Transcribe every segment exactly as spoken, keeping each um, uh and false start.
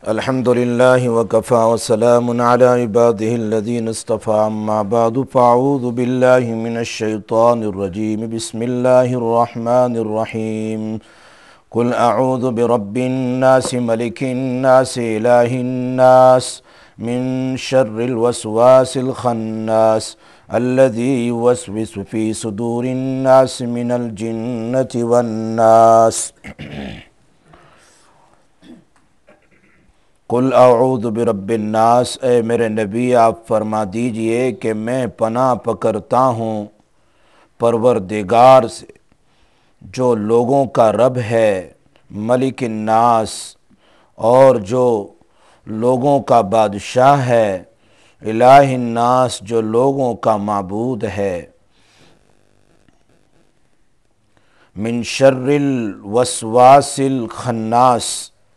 الحمد لله وكفى وسلام على عباده الذين اصطفى أما بعد فأعوذ بالله من الشيطان الرجيم بسم الله الرحمن الرحيم قل أعوذ برب الناس ملك الناس إله الناس من شر الوسواس الخناس الذي يوسوس في صدور الناس من الجنة والناس قل اعوذ برب الناس، اے میرے نبی آپ فرما دیجئے کہ میں پناہ پکڑتا ہوں پروردگار سے جو لوگوں کا رب ہے، ملک الناس، اور جو لوگوں کا بادشاہ ہے، الہ الناس، جو لوگوں کا معبود ہے، من شر الوسواس الخناس،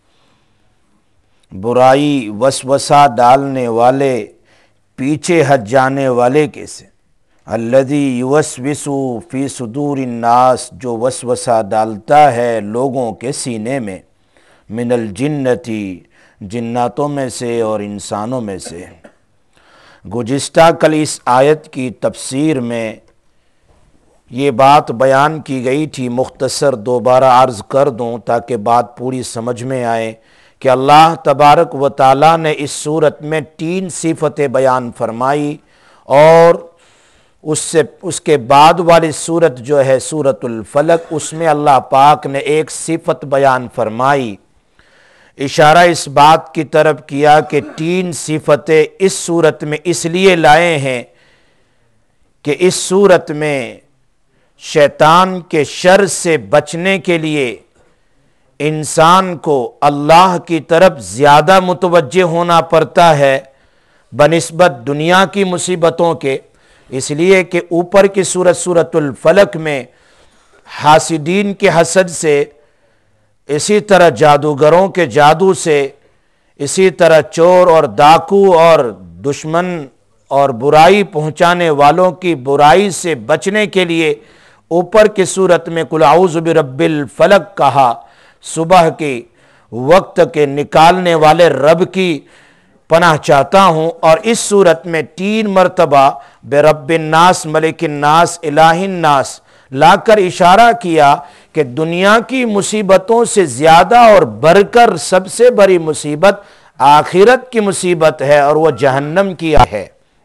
برائی وسوسہ ڈالنے والے، پیچھے ہٹ جانے والے کے سے، الذی یوسوس فی صدور الناس، جو وسوسہ ڈالتا ہے لوگوں کے سینے میں، من الجنتی، جناتوں میں سے اور انسانوں میں سے۔ گزشتہ کل اس آیت کی تفسیر میں یہ بات بیان کی گئی تھی، مختصر دوبارہ عرض کر دوں تاکہ بات پوری سمجھ میں آئے کہ اللہ تبارک و تعالیٰ نے اس صورت میں تین صفتیں بیان فرمائی، اور اس سے اس کے بعد والی صورت جو ہے سورۃ الفلق، اس میں اللہ پاک نے ایک صفت بیان فرمائی۔ اشارہ اس بات کی طرف کیا کہ تین صفتیں اس صورت میں اس لیے لائے ہیں کہ اس صورت میں شیطان کے شر سے بچنے کے لیے انسان کو اللہ کی طرف زیادہ متوجہ ہونا پڑتا ہے بنسبت دنیا کی مصیبتوں کے، اس لیے کہ اوپر کی سورت سورۃ الفلق میں حاسدین کے حسد سے، اسی طرح جادوگروں کے جادو سے، اسی طرح چور اور ڈاکو اور دشمن اور برائی پہنچانے والوں کی برائی سے بچنے کے لیے اوپر کی صورت میں قل اعوذ برب الفلق کہا، صبح کے وقت کے نکالنے والے رب کی پناہ چاہتا ہوں، اور اس صورت میں تین مرتبہ برب الناس، ملک الناس، الہ الناس لا کر اشارہ کیا کہ دنیا کی مصیبتوں سے زیادہ اور بڑھ کر سب سے بڑی مصیبت آخرت کی مصیبت ہے، اور وہ جہنم کی ہے۔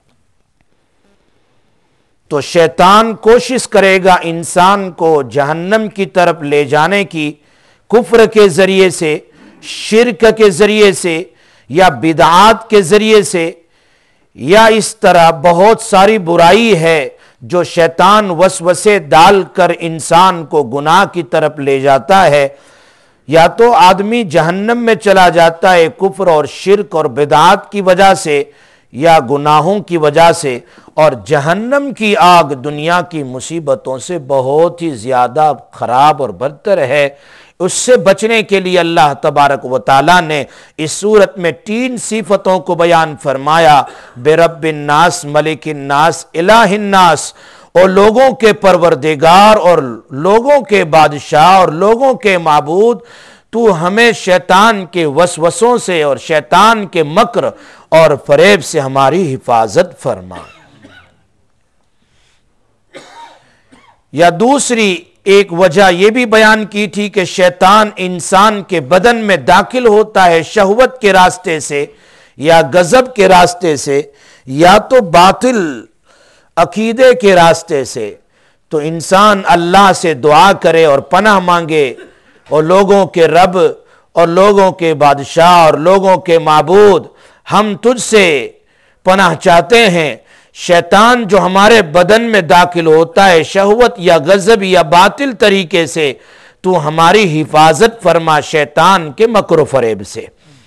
تو شیطان کوشش کرے گا انسان کو جہنم کی طرف لے جانے کی، کفر کے ذریعے سے، شرک کے ذریعے سے، یا بدعات کے ذریعے سے، یا اس طرح بہت ساری برائی ہے جو شیطان وسوسے ڈال کر انسان کو گناہ کی طرف لے جاتا ہے۔ یا تو آدمی جہنم میں چلا جاتا ہے کفر اور شرک اور بدعات کی وجہ سے، یا گناہوں کی وجہ سے، اور جہنم کی آگ دنیا کی مصیبتوں سے بہت ہی زیادہ خراب اور بدتر ہے۔ اس سے بچنے کے لیے اللہ تبارک و تعالیٰ نے اس صورت میں تین صفتوں کو بیان فرمایا، برب الناس، ملک الناس، الہ الناس، اور لوگوں کے پروردگار اور لوگوں کے بادشاہ اور لوگوں کے معبود، تو ہمیں شیطان کے وسوسوں سے اور شیطان کے مکر اور فریب سے ہماری حفاظت فرما۔ یا دوسری ایک وجہ یہ بھی بیان کی تھی کہ شیطان انسان کے بدن میں داخل ہوتا ہے شہوت کے راستے سے، یا غضب کے راستے سے، یا تو باطل عقیدے کے راستے سے۔ تو انسان اللہ سے دعا کرے اور پناہ مانگے، اور لوگوں کے رب اور لوگوں کے بادشاہ اور لوگوں کے معبود، ہم تجھ سے پناہ چاہتے ہیں، شیطان جو ہمارے بدن میں داخل ہوتا ہے شہوت یا غضب یا باطل طریقے سے، تو ہماری حفاظت فرما شیطان کے مکر و فریب سے۔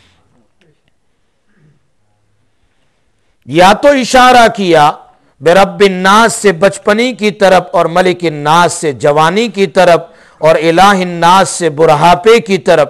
یا تو اشارہ کیا برب الناس سے بچپنی کی طرف، اور ملک الناس سے جوانی کی طرف، اور الہ الناس سے بڑھاپے کی طرف،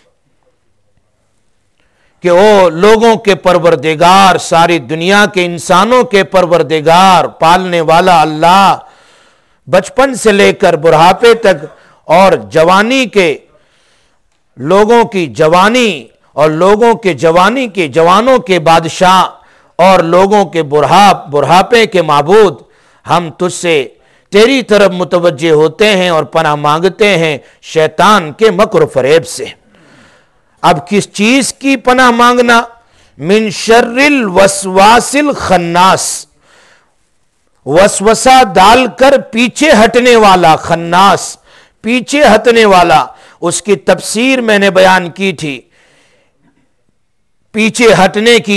کہ وہ لوگوں کے پروردگار، ساری دنیا کے انسانوں کے پروردگار، پالنے والا اللہ، بچپن سے لے کر بڑھاپے تک اور جوانی کے لوگوں کی جوانی اور لوگوں کے جوانی کے جوانوں کے بادشاہ اور لوگوں کے بڑھاپ بڑھاپے کے معبود، ہم تجھ سے تیری طرف متوجہ ہوتے ہیں اور پناہ مانگتے ہیں شیطان کے مکر و فریب سے۔ اب کس چیز کی پناہ مانگنا؟ من شر الوسواس الخناس، وسوسہ ڈال کر پیچھے ہٹنے والا، خناس پیچھے ہٹنے والا۔ اس کی تفسیر میں نے بیان کی تھی، پیچھے ہٹنے کی،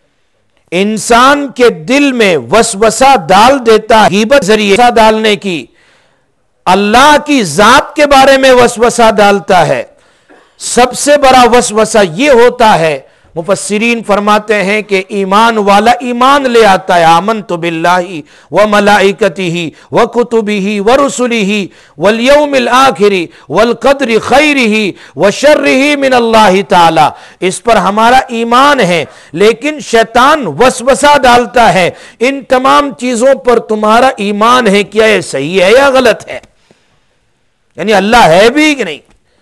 انسان کے دل میں وسوسہ ڈال دیتا ہے، غیبت ذریعے ڈالنے کی، اللہ کی ذات کے بارے میں وسوسہ ڈالتا ہے۔ سب سے بڑا وسوسہ یہ ہوتا ہے، مفسرین فرماتے ہیں کہ ایمان والا ایمان لے آتا ہے، آمنت باللہ وملائکتہ وکتبہ ورسلہ والیوم الآخر والقدر خیرہ وشرہ من اللہ تعالی، اس پر ہمارا ایمان ہے، لیکن شیطان وسوسہ ڈالتا ہے ان تمام چیزوں پر تمہارا ایمان ہے، کیا یہ صحیح ہے یا غلط ہے؟ یعنی اللہ ہے بھی کہ نہیں،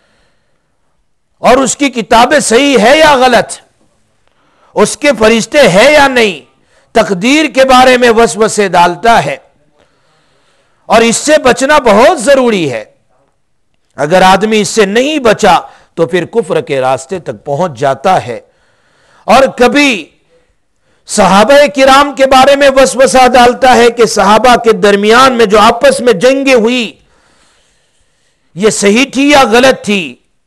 اور اس کی کتابیں صحیح ہے یا غلط، اس کے فرشتے ہیں یا نہیں، تقدیر کے بارے میں وسوسے ڈالتا ہے، اور اس سے بچنا بہت ضروری ہے۔ اگر آدمی اس سے نہیں بچا تو پھر کفر کے راستے تک پہنچ جاتا ہے۔ اور کبھی صحابہ کرام کے بارے میں وسوسہ ڈالتا ہے کہ صحابہ کے درمیان میں جو آپس میں جنگیں ہوئی، یہ صحیح تھی یا غلط تھی،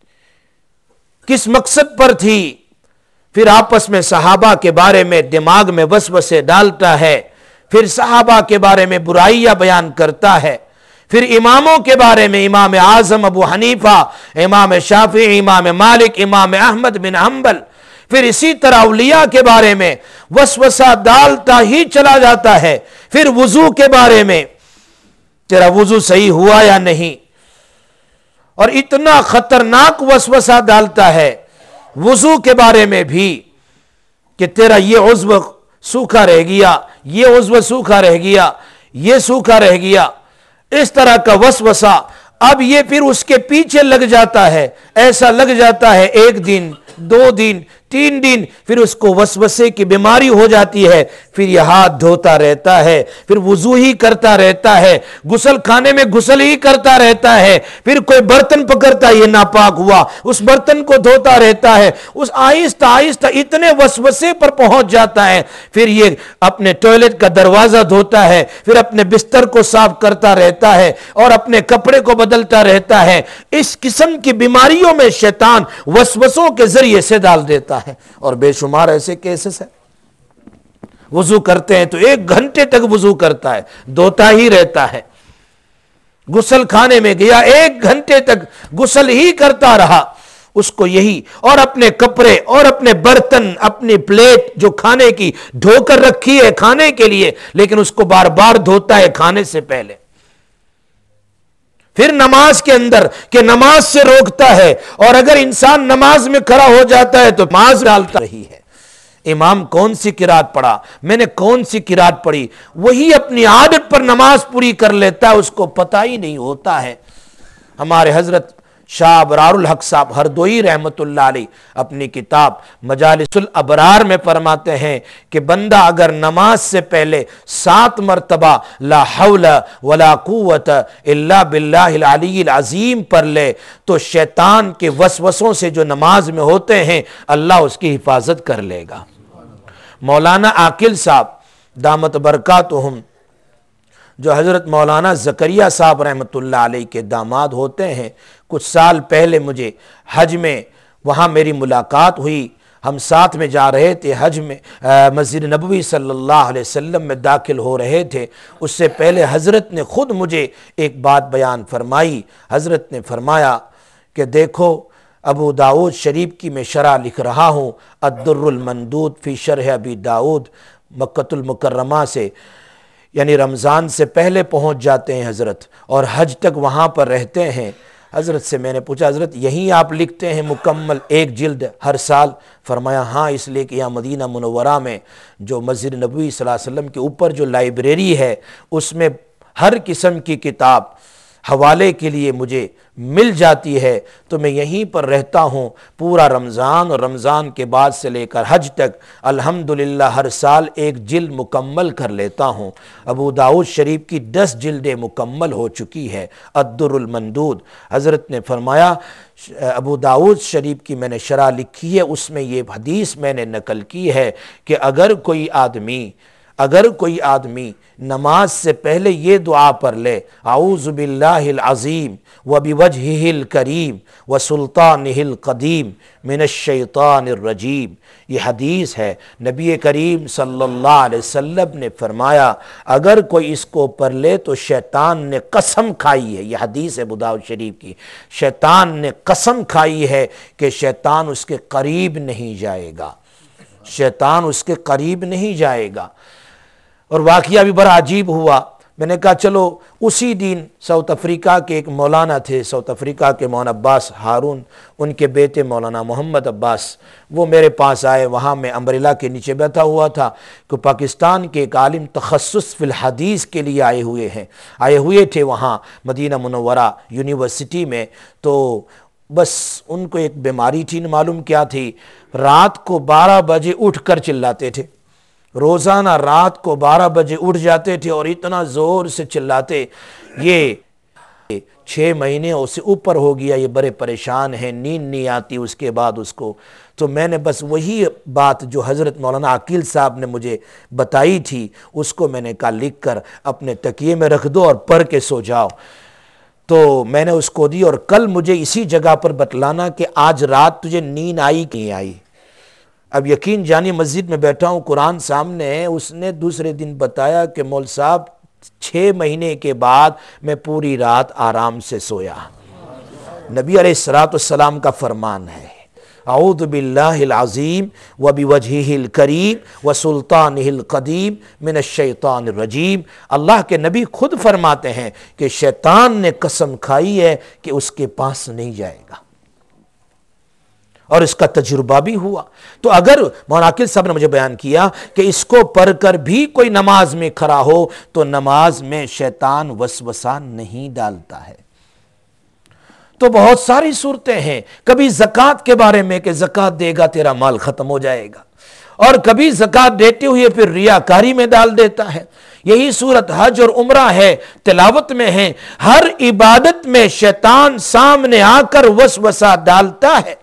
کس مقصد پر تھی، پھر آپس میں صحابہ کے بارے میں دماغ میں وسوسے ڈالتا ہے، پھر صحابہ کے بارے میں برائیاں بیان کرتا ہے، پھر اماموں کے بارے میں امام اعظم ابو حنیفہ، امام شافعی، امام مالک، امام احمد بن حنبل، پھر اسی طرح اولیاء کے بارے میں وسوسہ ڈالتا ہی چلا جاتا ہے۔ پھر وضو کے بارے میں تیرا وضو صحیح ہوا یا نہیں، اور اتنا خطرناک وسوسہ ڈالتا ہے وضو کے بارے میں بھی کہ تیرا یہ عضو سوکھا رہ گیا، یہ عضو سوکھا رہ گیا، یہ سوکھا رہ گیا، اس طرح کا وسوسہ۔ اب یہ پھر اس کے پیچھے لگ جاتا ہے، ایسا لگ جاتا ہے ایک دن، دو دن، تین دن، پھر اس کو وسوسے کی بیماری ہو جاتی ہے، پھر یہ ہاتھ دھوتا رہتا ہے، پھر وضو ہی کرتا رہتا ہے، غسل خانے میں غسل ہی کرتا رہتا ہے، پھر کوئی برتن پکڑتا ہے، یہ ناپاک ہوا، اس برتن کو دھوتا رہتا ہے، اس آہستہ آہستہ اتنے وسوسے پر پہنچ جاتا ہے، پھر یہ اپنے ٹوائلٹ کا دروازہ دھوتا ہے، پھر اپنے بستر کو صاف کرتا رہتا ہے اور اپنے کپڑے کو بدلتا رہتا ہے۔ اس قسم کی بیماریوں میں شیطان وسوسوں کے ذریعے سے ڈال دیتا ہے، اور بے شمار ایسے کیسز ہیں۔ وضو کرتے ہیں تو ایک گھنٹے تک وضو کرتا ہے، دھوتا ہی رہتا ہے، غسل خانے میں گیا ایک گھنٹے تک غسل ہی کرتا رہا، اس کو یہی، اور اپنے کپڑے اور اپنے برتن، اپنی پلیٹ جو کھانے کی دھو کر رکھی ہے کھانے کے لیے، لیکن اس کو بار بار دھوتا ہے کھانے سے پہلے۔ پھر نماز کے اندر کہ نماز سے روکتا ہے، اور اگر انسان نماز میں کھڑا ہو جاتا ہے تو نماز ڈالتا رہی ہے، امام کون سی قرات پڑھا، میں نے کون سی قرات پڑھی، وہی اپنی عادت پر نماز پوری کر لیتا ہے، اس کو پتہ ہی نہیں ہوتا ہے۔ ہمارے حضرت شاہ ابرار الحق صاحب ہردوئی رحمت اللہ علیہ اپنی کتاب مجالس الابرار میں فرماتے ہیں کہ بندہ اگر نماز سے پہلے سات مرتبہ لا حول ولا قوت الا باللہ العلی العظیم پڑھ لے تو شیطان کے وسوسوں سے جو نماز میں ہوتے ہیں اللہ اس کی حفاظت کر لے گا۔ مولانا عاقل صاحب دامت برکاتہم، جو حضرت مولانا زکریا صاحب رحمت اللہ علیہ کے داماد ہوتے ہیں، کچھ سال پہلے مجھے حج میں وہاں میری ملاقات ہوئی، ہم ساتھ میں جا رہے تھے حج میں، مسجد نبوی صلی اللہ علیہ وسلم میں داخل ہو رہے تھے۔ اس سے پہلے حضرت نے خود مجھے ایک بات بیان فرمائی، حضرت نے فرمایا کہ دیکھو ابو داؤد شریف کی میں شرح لکھ رہا ہوں، الدر المندود فی شرح ابی داؤد، مکۃ المکرمہ سے، یعنی رمضان سے پہلے پہنچ جاتے ہیں حضرت اور حج تک وہاں پر رہتے ہیں۔ حضرت سے میں نے پوچھا حضرت یہیں آپ لکھتے ہیں مکمل ایک جلد ہر سال؟ فرمایا ہاں، اس لیے کہ یہاں مدینہ منورہ میں جو مسجد نبوی صلی اللہ علیہ وسلم کے اوپر جو لائبریری ہے اس میں ہر قسم کی کتاب حوالے کے لیے مجھے مل جاتی ہے تو میں یہیں پر رہتا ہوں پورا رمضان، اور رمضان کے بعد سے لے کر حج تک الحمدللہ ہر سال ایک جلد مکمل کر لیتا ہوں۔ ابو داؤد شریف کی دس جلدیں مکمل ہو چکی ہے۔ الدر المندود، حضرت نے فرمایا ابو داؤد شریف کی میں نے شرح لکھی ہے، اس میں یہ حدیث میں نے نقل کی ہے کہ اگر کوئی آدمی اگر کوئی آدمی نماز سے پہلے یہ دعا پڑھ لے، اعوذ باللہ العظیم وبوجہہ الکریم وسلطانہ القدیم من الشیطان الرجیم، یہ حدیث ہے، نبی کریم صلی اللہ علیہ وسلم نے فرمایا اگر کوئی اس کو پڑھ لے تو شیطان نے قسم کھائی ہے، یہ حدیث ہے ابو داؤد شریف کی، شیطان نے قسم کھائی ہے کہ شیطان اس کے قریب نہیں جائے گا، شیطان اس کے قریب نہیں جائے گا۔ اور واقعہ بھی بڑا عجیب ہوا، میں نے کہا چلو اسی دن ساؤتھ افریقہ کے ایک مولانا تھے، ساؤتھ افریقہ کے مولانا عباس ہارون، ان کے بیٹے مولانا محمد عباس، وہ میرے پاس آئے، وہاں میں امبریلا کے نیچے بیٹھا ہوا تھا کہ پاکستان کے ایک عالم تخصص فی الحدیث کے لیے آئے ہوئے ہیں آئے ہوئے تھے وہاں مدینہ منورہ یونیورسٹی میں، تو بس ان کو ایک بیماری تھی، معلوم کیا تھی، رات کو بارہ بجے اٹھ کر چلاتے تھے، روزانہ رات کو بارہ بجے اٹھ جاتے تھے اور اتنا زور سے چلاتے، یہ چھ مہینے سے اوپر ہو گیا، یہ بڑے پریشان ہیں، نیند نہیں آتی اس کے بعد اس کو۔ تو میں نے بس وہی بات جو حضرت مولانا عقیل صاحب نے مجھے بتائی تھی اس کو میں نے کہا لکھ کر اپنے تکیے میں رکھ دو اور پڑھ کے سو جاؤ، تو میں نے اس کو دی، اور کل مجھے اسی جگہ پر بتلانا کہ آج رات تجھے نیند آئی کہ نہیں آئی۔ اب یقین جانی مسجد میں بیٹھا ہوں، قرآن سامنے ہے، اس نے دوسرے دن بتایا کہ مول صاحب چھ مہینے کے بعد میں پوری رات آرام سے سویا۔ نبی علیہ الصلوۃ والسلام کا فرمان ہے، اعوذ باللہ العظیم وبوجہہ الکریم وسلطانہ القدیم من الشیطان الرجیم۔ اللہ کے نبی خود فرماتے ہیں کہ شیطان نے قسم کھائی ہے کہ اس کے پاس نہیں جائے گا، اور اس کا تجربہ بھی ہوا۔ تو اگر مولانا عاقل صاحب نے مجھے بیان کیا کہ اس کو پڑھ کر بھی کوئی نماز میں کھڑا ہو تو نماز میں شیطان وسوسہ نہیں ڈالتا ہے۔ تو بہت ساری صورتیں ہیں، کبھی زکوٰۃ کے بارے میں کہ زکوٰۃ دے گا تیرا مال ختم ہو جائے گا، اور کبھی زکوٰۃ دیتے ہوئے پھر ریاکاری میں ڈال دیتا ہے۔ یہی صورت حج اور عمرہ ہے، تلاوت میں ہے، ہر عبادت میں شیطان سامنے آ کر وسوسہ ڈالتا ہے،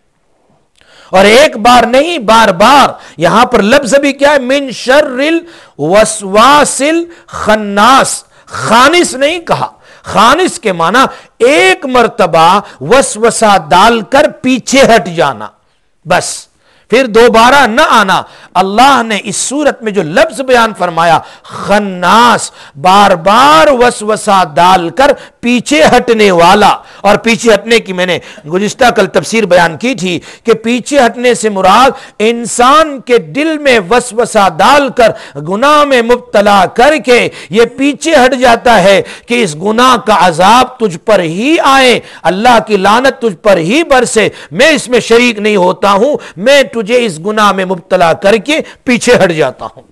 اور ایک بار نہیں بار بار۔ یہاں پر لفظ بھی کیا ہے، من شر الوسواس الخناس، خانس نہیں کہا، خانس کے معنی ایک مرتبہ وسوسہ ڈال کر پیچھے ہٹ جانا، بس پھر دوبارہ نہ آنا۔ اللہ نے اس صورت میں جو لفظ بیان فرمایا خناس، بار بار وسوسہ ڈال کر پیچھے ہٹنے والا، اور پیچھے ہٹنے کی میں نے گزشتہ کل تفسیر بیان کی تھی کہ پیچھے ہٹنے سے مراد انسان کے دل میں وسوسہ ڈال کر گناہ میں مبتلا کر کے یہ پیچھے ہٹ جاتا ہے کہ اس گناہ کا عذاب تجھ پر ہی آئے، اللہ کی لعنت تجھ پر ہی برسے، میں اس میں شریک نہیں ہوتا ہوں، میں تجھے اس گناہ میں مبتلا کر کے پیچھے ہٹ جاتا ہوں۔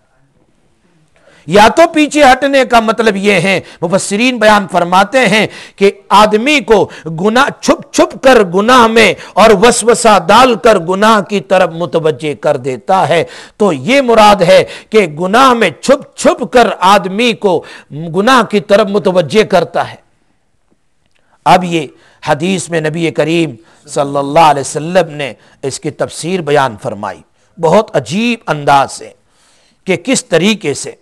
یا تو پیچھے ہٹنے کا مطلب یہ ہے، مفسرین بیان فرماتے ہیں کہ آدمی کو گناہ چھپ چھپ کر گناہ میں اور وسوسہ ڈال کر گناہ کی طرف متوجہ کر دیتا ہے، تو یہ مراد ہے کہ گناہ میں چھپ چھپ کر آدمی کو گناہ کی طرف متوجہ کرتا ہے۔ اب یہ حدیث میں نبی کریم صلی اللہ علیہ وسلم نے اس کی تفسیر بیان فرمائی بہت عجیب انداز سے، کہ کس طریقے سے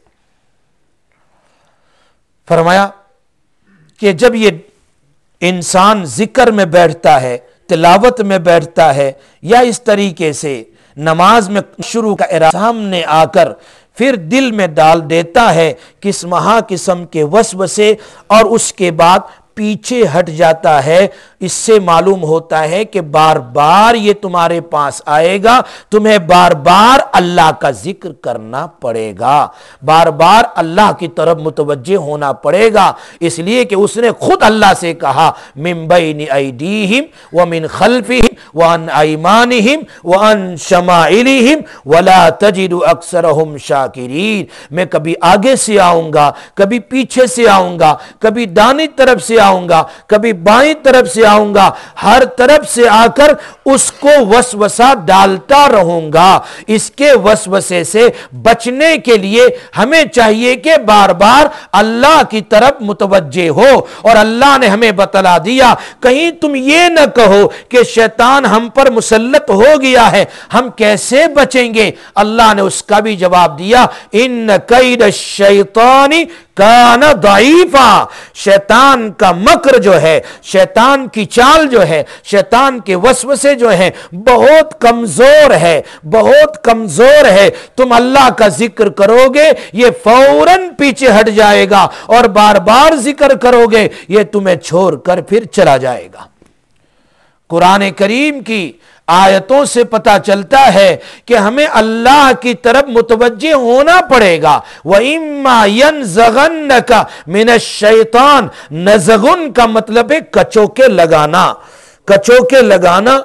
فرمایا کہ جب یہ انسان ذکر میں بیٹھتا ہے، تلاوت میں بیٹھتا ہے، یا اس طریقے سے نماز میں شروع کا ارادہ سامنے آ کر پھر دل میں ڈال دیتا ہے کس مہا قسم کے وسوسے، اور اس کے بعد پیچھے ہٹ جاتا ہے، اس سے معلوم ہوتا ہے کہ بار بار یہ تمہارے پاس آئے گا، تمہیں بار بار اللہ کا ذکر کرنا پڑے گا، بار بار اللہ کی طرف متوجہ ہونا پڑے گا، اس لیے کہ اس نے خود اللہ سے کہا من بین ایدیہم ومن خلفہم وعن ایمانہم وعن شمائلہم ولا تجد اکثرہم شاکرین، میں کبھی آگے سے آؤں گا، کبھی پیچھے سے آؤں گا، کبھی دائیں طرف سے آؤں گا، کبھی بائیں طرف سے آؤں گا، ہر طرف سے آ کر اس کو وسوسہ ڈالتا رہوں گا۔ اس کے وسوسے سے بچنے کے لیے ہمیں چاہیے کہ بار بار اللہ کی طرف متوجہ ہو، اور اللہ نے ہمیں بتلا دیا کہیں تم یہ نہ کہو کہ شیطان ہم پر مسلط ہو گیا ہے، ہم کیسے بچیں گے؟ اللہ نے اس کا بھی جواب دیا ان کید الشیطان کان ضعیفا، شیطان کا مکر جو ہے، شیطان کی چال جو ہے، شیطان کے وسوسے جو ہیں بہت کمزور ہے، بہت کمزور ہے۔ تم اللہ کا ذکر کرو گے یہ فوراً پیچھے ہٹ جائے گا، اور بار بار ذکر کرو گے یہ تمہیں چھوڑ کر پھر چلا جائے گا۔ قرآن کریم کی آیتوں سے پتہ چلتا ہے کہ ہمیں اللہ کی طرف متوجہ ہونا پڑے گا۔ وَإِمَّا يَنزَغَنَّكَ مِنَ الشَّيْطَانِ، نزغن کا مطلب ہے کچوکے لگانا، کچوکے لگانا۔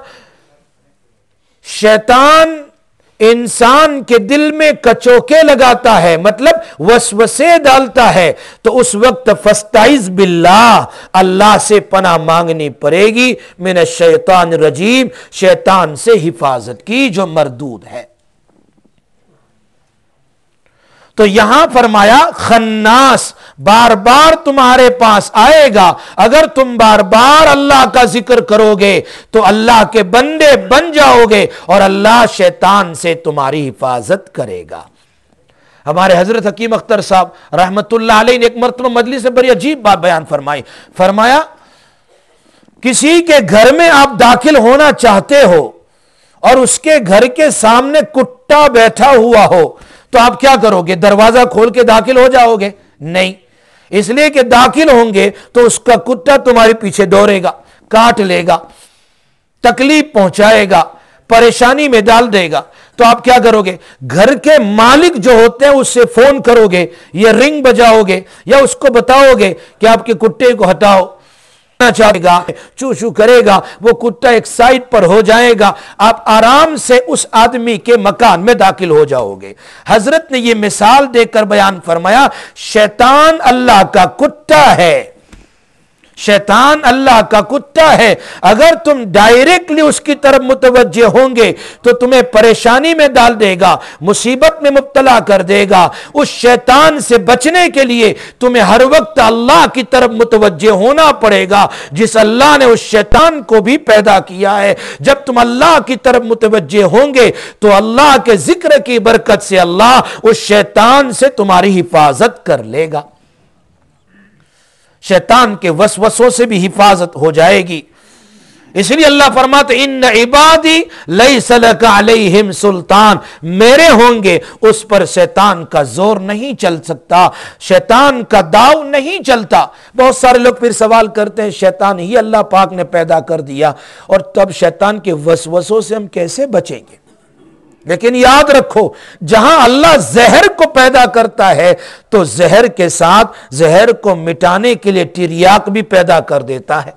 شیطان انسان کے دل میں کچوکے لگاتا ہے، مطلب وسوسے ڈالتا ہے، تو اس وقت فاستعذ باللہ، اللہ سے پناہ مانگنی پڑے گی، من الشیطان الرجیم، شیطان سے حفاظت کی جو مردود ہے۔ تو یہاں فرمایا خناس، بار بار تمہارے پاس آئے گا، اگر تم بار بار اللہ کا ذکر کرو گے تو اللہ کے بندے بن جاؤ گے، اور اللہ شیطان سے تمہاری حفاظت کرے گا۔ ہمارے حضرت حکیم اختر صاحب رحمت اللہ علیہ نے ایک مرتبہ مجلس سے بڑی عجیب بات بیان فرمائی، فرمایا کسی کے گھر میں آپ داخل ہونا چاہتے ہو اور اس کے گھر کے سامنے کتا بیٹھا ہوا ہو تو آپ کیا کرو گے؟ دروازہ کھول کے داخل ہو جاؤ گے؟ نہیں، اس لیے کہ داخل ہوں گے تو اس کا کتا تمہارے پیچھے دوڑے گا، کاٹ لے گا، تکلیف پہنچائے گا، پریشانی میں ڈال دے گا۔ تو آپ کیا کرو گے؟ گھر کے مالک جو ہوتے ہیں اس سے فون کرو گے، یا رنگ بجاؤ گے، یا اس کو بتاؤ گے کہ آپ کے کتے کو ہٹاؤ، چاہے گا چو چو کرے گا، وہ کتا ایک سائڈ پر ہو جائے گا، آپ آرام سے اس آدمی کے مکان میں داخل ہو جاؤ گے۔ حضرت نے یہ مثال دے کر بیان فرمایا شیطان اللہ کا کتا ہے، شیطان اللہ کا کتا ہے، اگر تم ڈائریکٹلی اس کی طرف متوجہ ہوں گے تو تمہیں پریشانی میں ڈال دے گا، مصیبت میں مبتلا کر دے گا۔ اس شیطان سے بچنے کے لیے تمہیں ہر وقت اللہ کی طرف متوجہ ہونا پڑے گا، جس اللہ نے اس شیطان کو بھی پیدا کیا ہے۔ جب تم اللہ کی طرف متوجہ ہوں گے تو اللہ کے ذکر کی برکت سے اللہ اس شیطان سے تمہاری حفاظت کر لے گا، شیطان کے وسوسوں سے بھی حفاظت ہو جائے گی۔ اس لیے اللہ فرماتے ان عبادی لیس لک علیہم سلطان، میرے ہوں گے اس پر شیطان کا زور نہیں چل سکتا، شیطان کا داؤ نہیں چلتا۔ بہت سارے لوگ پھر سوال کرتے ہیں شیطان ہی اللہ پاک نے پیدا کر دیا، اور تب شیطان کے وسوسوں سے ہم کیسے بچیں گے؟ لیکن یاد رکھو جہاں اللہ زہر کو پیدا کرتا ہے تو زہر کے ساتھ زہر کو مٹانے کے لیے ٹریاک بھی پیدا کر دیتا ہے۔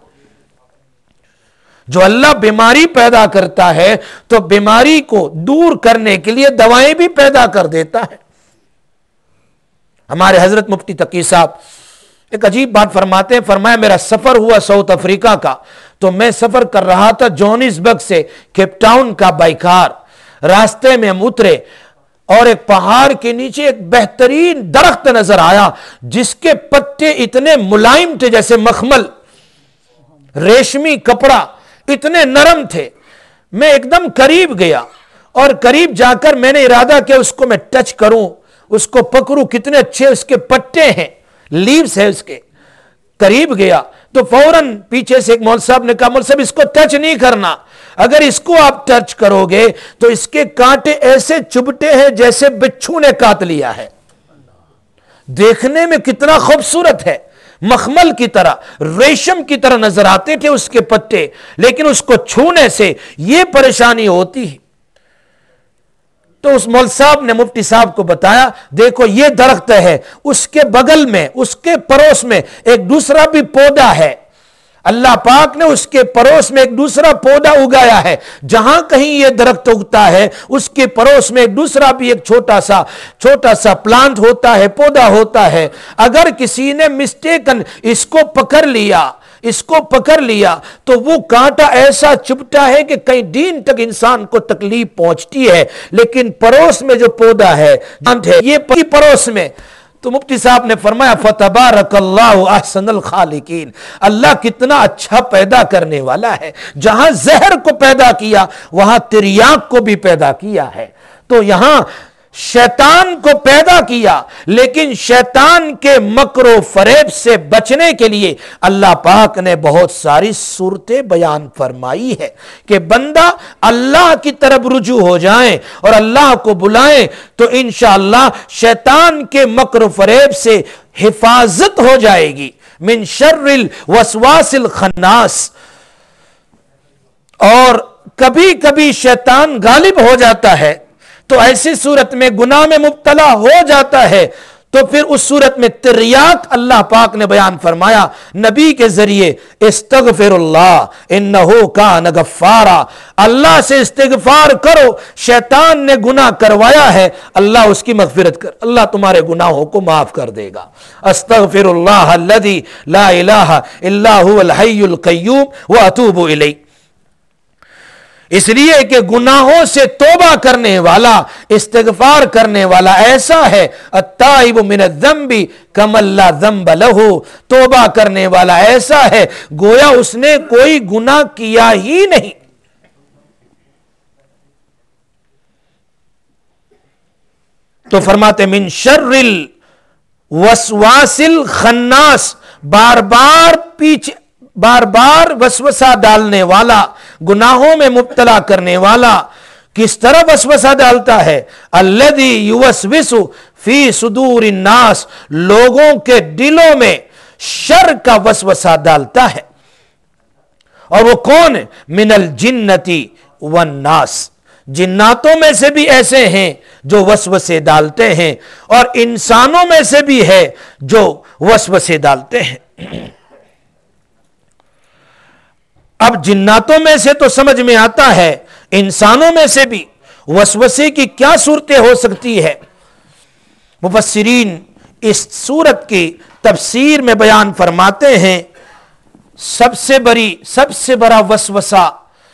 جو اللہ بیماری پیدا کرتا ہے تو بیماری کو دور کرنے کے لیے دوائیں بھی پیدا کر دیتا ہے۔ ہمارے حضرت مفتی تقی صاحب ایک عجیب بات فرماتے ہیں، فرمایا میرا سفر ہوا ساؤتھ افریقہ کا، تو میں سفر کر رہا تھا جوہانسبرگ سے کیپ ٹاؤن کا بائی کار، راستے میں ہم اترے اور ایک پہاڑ کے نیچے ایک بہترین درخت نظر آیا جس کے پتے اتنے ملائم تھے جیسے مخمل، ریشمی کپڑا، اتنے نرم تھے۔ میں ایک دم قریب گیا اور قریب جا کر میں نے ارادہ کیا اس کو میں ٹچ کروں، اس کو پکڑوں، کتنے اچھے اس کے پتے ہیں، لیوز ہے اس کے۔ قریب گیا تو فوراً پیچھے سے ایک مول صاحب نے کہا مول صاحب اس کو ٹچ نہیں کرنا، اگر اس کو آپ ٹچ کرو گے تو اس کے کانٹے ایسے چبھتے ہیں جیسے بچھو نے کاٹ لیا ہے۔ دیکھنے میں کتنا خوبصورت ہے مخمل کی طرح، ریشم کی طرح نظر آتے تھے اس کے پتے، لیکن اس کو چھونے سے یہ پریشانی ہوتی ہے۔ تو اس مول صاحب نے مفتی صاحب کو بتایا، دیکھو یہ درخت ہے، اس کے بغل میں، اس کے پڑوس میں ایک دوسرا بھی پودا ہے، اللہ پاک نے اس کے پڑوس میں ایک دوسرا پودا اگایا ہے، جہاں کہیں یہ درخت اگتا ہے اس کے پڑوس میں ایک دوسرا بھی ایک چھوٹا سا چھوٹا سا پلانٹ ہوتا ہے، پودا ہوتا ہے۔ اگر کسی نے مسٹیکن اس کو پکڑ لیا اس کو پکڑ لیا تو وہ کانٹا ایسا چبھتا ہے کہ کئی دن تک انسان کو تکلیف پہنچتی ہے، لیکن پڑوس میں جو پودا ہے یہ پڑوس میں۔ تو مفتی صاحب نے فرمایا فتبارک اللہ احسن الخالقین، اللہ کتنا اچھا پیدا کرنے والا ہے، جہاں زہر کو پیدا کیا وہاں تریاق کو بھی پیدا کیا ہے۔ تو یہاں شیطان کو پیدا کیا، لیکن شیطان کے مکر و فریب سے بچنے کے لیے اللہ پاک نے بہت ساری صورتیں بیان فرمائی ہے کہ بندہ اللہ کی طرف رجوع ہو جائیں اور اللہ کو بلائیں تو انشاءاللہ شیطان کے مکر و فریب سے حفاظت ہو جائے گی۔ من شر الوسواس الخناس۔ اور کبھی کبھی شیطان غالب ہو جاتا ہے تو ایسی صورت میں گناہ میں مبتلا ہو جاتا ہے، تو پھر اس صورت میں تریاق اللہ پاک نے بیان فرمایا نبی کے ذریعے، استغفر اللہ انہو کان غفارا، اللہ سے استغفار کرو، شیطان نے گناہ کروایا ہے، اللہ اس کی مغفرت کر، اللہ تمہارے گناہوں کو معاف کر دے گا۔ استغفر اللہ الذی لا الہ الا هو الحی القیوم واتوب الیہ۔ اس لیے کہ گناہوں سے توبہ کرنے والا، استغفار کرنے والا ایسا ہے، التائب من الذنب کمن لا ذنب لہ، توبہ کرنے والا ایسا ہے گویا اس نے کوئی گناہ کیا ہی نہیں۔ تو فرماتے من شر الوسواس الخناس، بار بار پیچھے بار بار وسوسہ ڈالنے والا، گناہوں میں مبتلا کرنے والا۔ کس طرح وسوسہ ڈالتا ہے؟ الذی یوسوس فی صدور الناس، لوگوں کے دلوں میں شر کا وسوسہ ڈالتا ہے۔ اور وہ کون ہے؟ من الجنتی والناس، جناتوں میں سے بھی ایسے ہیں جو وسوسے ڈالتے ہیں اور انسانوں میں سے بھی ہے جو وسوسے ڈالتے ہیں۔ اب جناتوں میں سے تو سمجھ میں آتا ہے، انسانوں میں سے بھی وسوسے کی کیا صورتیں ہو سکتی ہے؟ مفسرین اس صورت کی تفسیر میں بیان فرماتے ہیں سب سے بڑی سب سے بڑا وسوسہ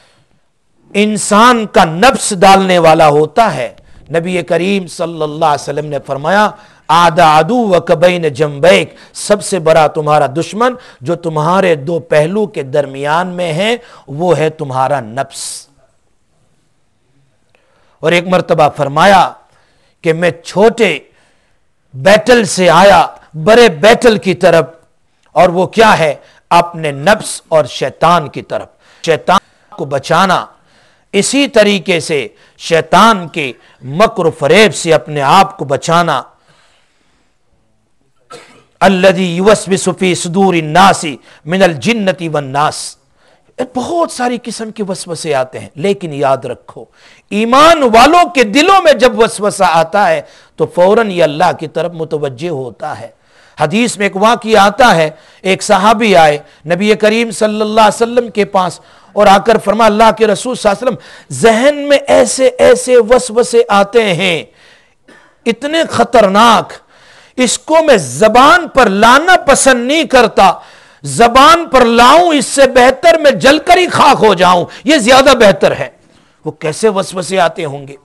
انسان کا نفس ڈالنے والا ہوتا ہے۔ نبی کریم صلی اللہ علیہ وسلم نے فرمایا آدھا عدوک بین جنبیک، سب سے بڑا تمہارا دشمن جو تمہارے دو پہلو کے درمیان میں ہے وہ ہے تمہارا نفس۔ اور ایک مرتبہ فرمایا کہ میں چھوٹے بیٹل سے آیا بڑے بیٹل کی طرف، اور وہ کیا ہے؟ اپنے نفس اور شیطان کی طرف، شیطان کو بچانا۔ اسی طریقے سے شیطان کے مکر و فریب سے اپنے آپ کو بچانا۔ الذی یوسوس فی صدور الناس من الجنۃ والناس، بہت ساری قسم کے وسوسے آتے ہیں، لیکن یاد رکھو ایمان والوں کے دلوں میں جب وسوسہ آتا ہے تو فوراً یہ اللہ کی طرف متوجہ ہوتا ہے۔ حدیث میں ایک واقعہ آتا ہے، ایک صحابی آئے نبی کریم صلی اللہ علیہ وسلم کے پاس اور آ کر فرما اللہ کے رسول صلی اللہ علیہ وسلم ذہن میں ایسے ایسے وسوسے آتے ہیں اتنے خطرناک، اس کو میں زبان پر لانا پسند نہیں کرتا، زبان پر لاؤں اس سے بہتر میں جل کر ہی خاک ہو جاؤں، یہ زیادہ بہتر ہے۔ وہ کیسے وسوسے آتے ہوں گے؟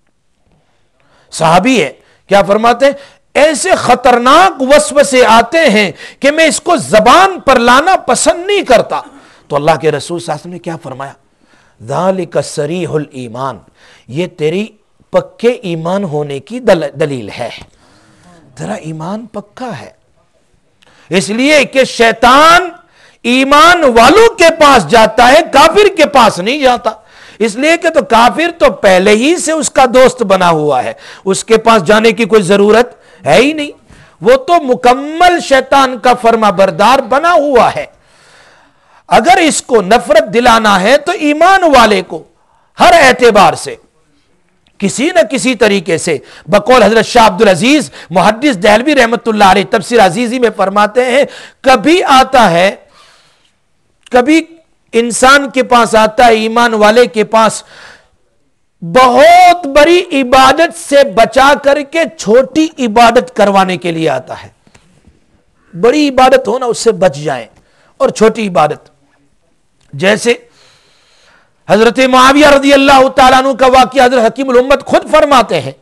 صحابی ہے، کیا فرماتے ہیں؟ ایسے خطرناک وسوسے آتے ہیں کہ میں اس کو زبان پر لانا پسند نہیں کرتا۔ تو اللہ کے رسول صلی اللہ علیہ وسلم نے کیا فرمایا؟ ذالک صریح الایمان، یہ تیری پکے ایمان ہونے کی دلیل ہے، تیرا ایمان پکا ہے۔ اس لیے کہ شیطان ایمان والوں کے پاس جاتا ہے، کافر کے پاس نہیں جاتا، اس لیے کہ تو کافر تو پہلے ہی سے اس کا دوست بنا ہوا ہے، اس کے پاس جانے کی کوئی ضرورت ہے ہی نہیں۔ وہ تو مکمل شیطان کا فرما بردار بنا ہوا ہے. اگر اس کو نفرت دلانا ہے تو ایمان والے کو ہر اعتبار سے کسی نہ کسی طریقے سے، بقول حضرت شاہ عبد العزیز محدث دہلوی رحمت اللہ علیہ تفسیر عزیزی میں فرماتے ہیں، کبھی آتا ہے، کبھی انسان کے پاس آتا ہے، ایمان والے کے پاس بہت بڑی عبادت سے بچا کر کے چھوٹی عبادت کروانے کے لیے آتا ہے. بڑی عبادت ہونا اس سے بچ جائیں اور چھوٹی عبادت، جیسے حضرت معاویہ رضی اللہ تعالیٰ عنہ کا واقعہ حضرت حکیم الامت خود فرماتے ہیں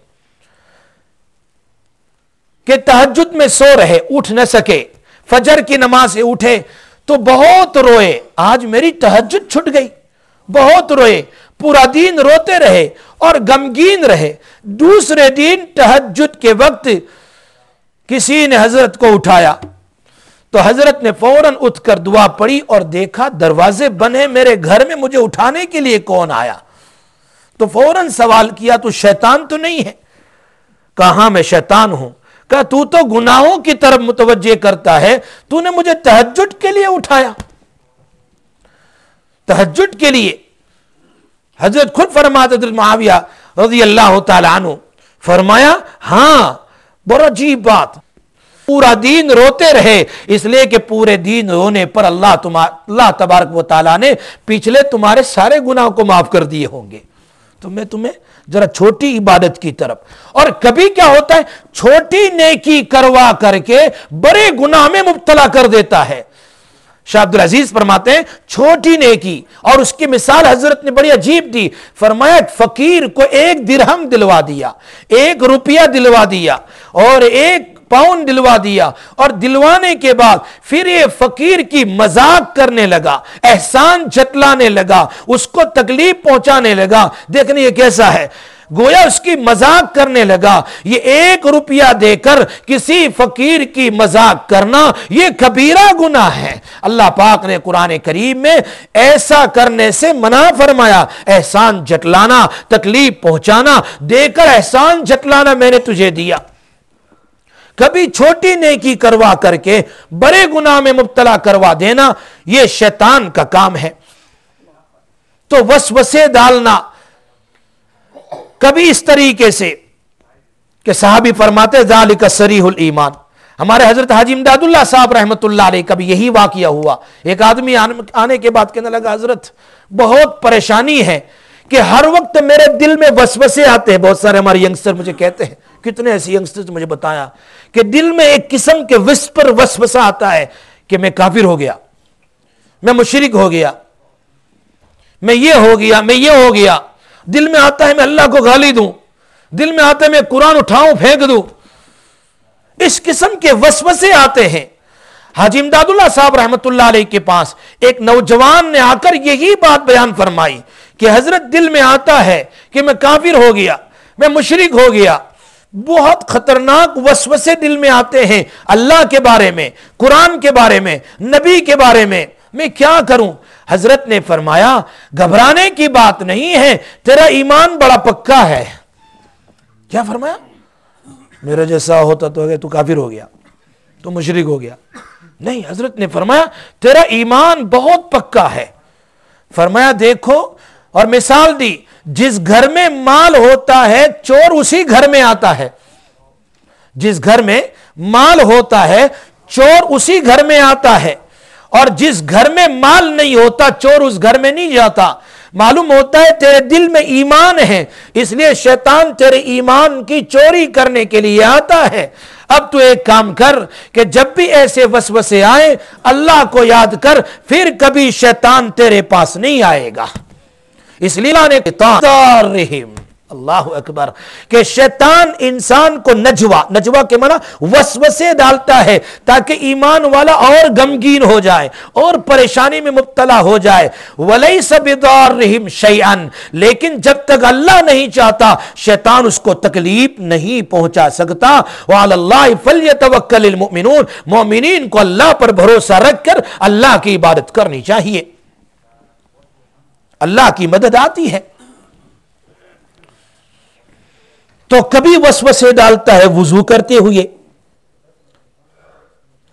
کہ تہجد میں سو رہے، اٹھ نہ سکے، فجر کی نماز سے اٹھے تو بہت روئے، آج میری تہجد چھٹ گئی. بہت روئے، پورا دن روتے رہے اور غمگین رہے. دوسرے دن تہجد کے وقت کسی نے حضرت کو اٹھایا تو حضرت نے فوراً اٹھ کر دعا پڑھی اور دیکھا دروازے بنے، میرے گھر میں مجھے اٹھانے کے لیے کون آیا؟ تو فوراً سوال کیا تو شیطان تو نہیں ہے؟ کہا ہاں میں شیطان ہوں. کہا تو تو گناہوں کی طرف متوجہ کرتا ہے، تو نے مجھے تہجد کے لیے اٹھایا. تہجد کے لیے حضرت خود فرماتے حضرت معاویہ رضی اللہ تعالیٰ عنہ، فرمایا ہاں بڑا عجیب بات، پورا دین روتے رہے، اس لیے کہ پورے دین رونے پر اللہ اللہ تبارک و تعالیٰ نے پچھلے تمہارے سارے گناہوں کو معاف کر دیے ہوں گے. تو میں تمہیں ذرا چھوٹی عبادت کی طرف. اور کبھی کیا ہوتا ہے، چھوٹی نیکی کروا کر کے بڑے گناہ میں مبتلا کر دیتا ہے. شاہ عبد العزیز فرماتے ہیں چھوٹی نیکی، اور اس کی مثال حضرت نے بڑی عجیب دی. فرمایا فقیر کو ایک درہم دلوا دیا، ایک روپیہ دلوا دیا اور ایک پاؤنڈ دلوا دیا، اور دلوانے کے بعد پھر یہ فقیر کی مذاق کرنے لگا، احسان جتلانے لگا، اس کو تکلیف پہنچانے لگا. دیکھنے یہ کیسا ہے، گویا اس کی مذاق کرنے لگا. یہ ایک روپیہ دے کر کسی فقیر کی مذاق کرنا یہ کبیرہ گناہ ہے. اللہ پاک نے قرآن کریم میں ایسا کرنے سے منع فرمایا. احسان جتلانا، تکلیف پہنچانا، دے کر احسان جتلانا میں نے تجھے دیا. کبھی چھوٹی نیکی کروا کر کے بڑے گناہ میں مبتلا کروا دینا یہ شیطان کا کام ہے. تو وسوسے ڈالنا کبھی اس طریقے سے کہ صحابی فرماتے ذالک صریح الایمان. ہمارے حضرت حاجی امداد اللہ صاحب رحمت اللہ علیہ کبھی یہی واقعہ ہوا. ایک آدمی آنے کے بعد کہنے لگا حضرت بہت پریشانی ہے کہ ہر وقت میرے دل میں وسوسے آتے ہیں. بہت سارے ہمارے ینگسٹر مجھے کہتے ہیں، کتنے ایسے ینگسٹر مجھے بتایا کہ دل میں ایک قسم کے وسپر وسوسہ آتا ہے کہ میں کافر ہو گیا، میں مشرک ہو گیا، میں یہ ہو گیا، میں یہ ہو گیا. دل میں آتا ہے میں اللہ کو گالی دوں، دل میں آتا ہے میں قرآن اٹھاؤں پھینک دوں. اس قسم کے وسوسے آتے ہیں. حاجی امداد اللہ صاحب رحمت اللہ علیہ کے پاس ایک نوجوان نے آ کر یہی بات بیان فرمائی کہ حضرت دل میں آتا ہے کہ میں کافر ہو گیا، میں مشرک ہو گیا. بہت خطرناک وسوسے دل میں آتے ہیں اللہ کے بارے میں، قرآن کے بارے میں، نبی کے بارے میں. میں کیا کروں؟ حضرت نے فرمایا گھبرانے کی بات نہیں ہے، تیرا ایمان بڑا پکا ہے. کیا فرمایا؟ میرا جیسا ہوتا تو اگر تو کافر ہو گیا، تو مشرک ہو گیا. نہیں، حضرت نے فرمایا تیرا ایمان بہت پکا ہے. فرمایا دیکھو، اور مثال دی، جس گھر میں مال ہوتا ہے چور اسی گھر میں آتا ہے. جس گھر میں مال ہوتا ہے چور اسی گھر میں آتا ہے، اور جس گھر میں مال نہیں ہوتا چور اس گھر میں نہیں جاتا. معلوم ہوتا ہے تیرے دل میں ایمان ہے، اس لیے شیطان تیرے ایمان کی چوری کرنے کے لیے آتا ہے. اب تو ایک کام کر کہ جب بھی ایسے وسوسے آئیں اللہ کو یاد کر، پھر کبھی شیطان تیرے پاس نہیں آئے گا. اس لیے اللہ نے اللہ اکبر کہ شیطان انسان کو نجوا نجوا کے معنی وسوسے ڈالتا ہے تاکہ ایمان والا اور غمگین ہو جائے اور پریشانی میں مبتلا ہو جائے. وَلَيْسَ بِضَارِّهِمْ شَيْئًا، لیکن جب تک اللہ نہیں چاہتا شیطان اس کو تکلیف نہیں پہنچا سکتا. وَعَلَى اللَّهِ فَلْيَتَوَكَّلِ الْمُؤْمِنُونَ، مومنین کو اللہ پر بھروسہ رکھ کر اللہ کی عبادت کرنی چاہیے. اللہ کی مدد آتی ہے. تو کبھی وسوسے ڈالتا ہے وضو کرتے ہوئے،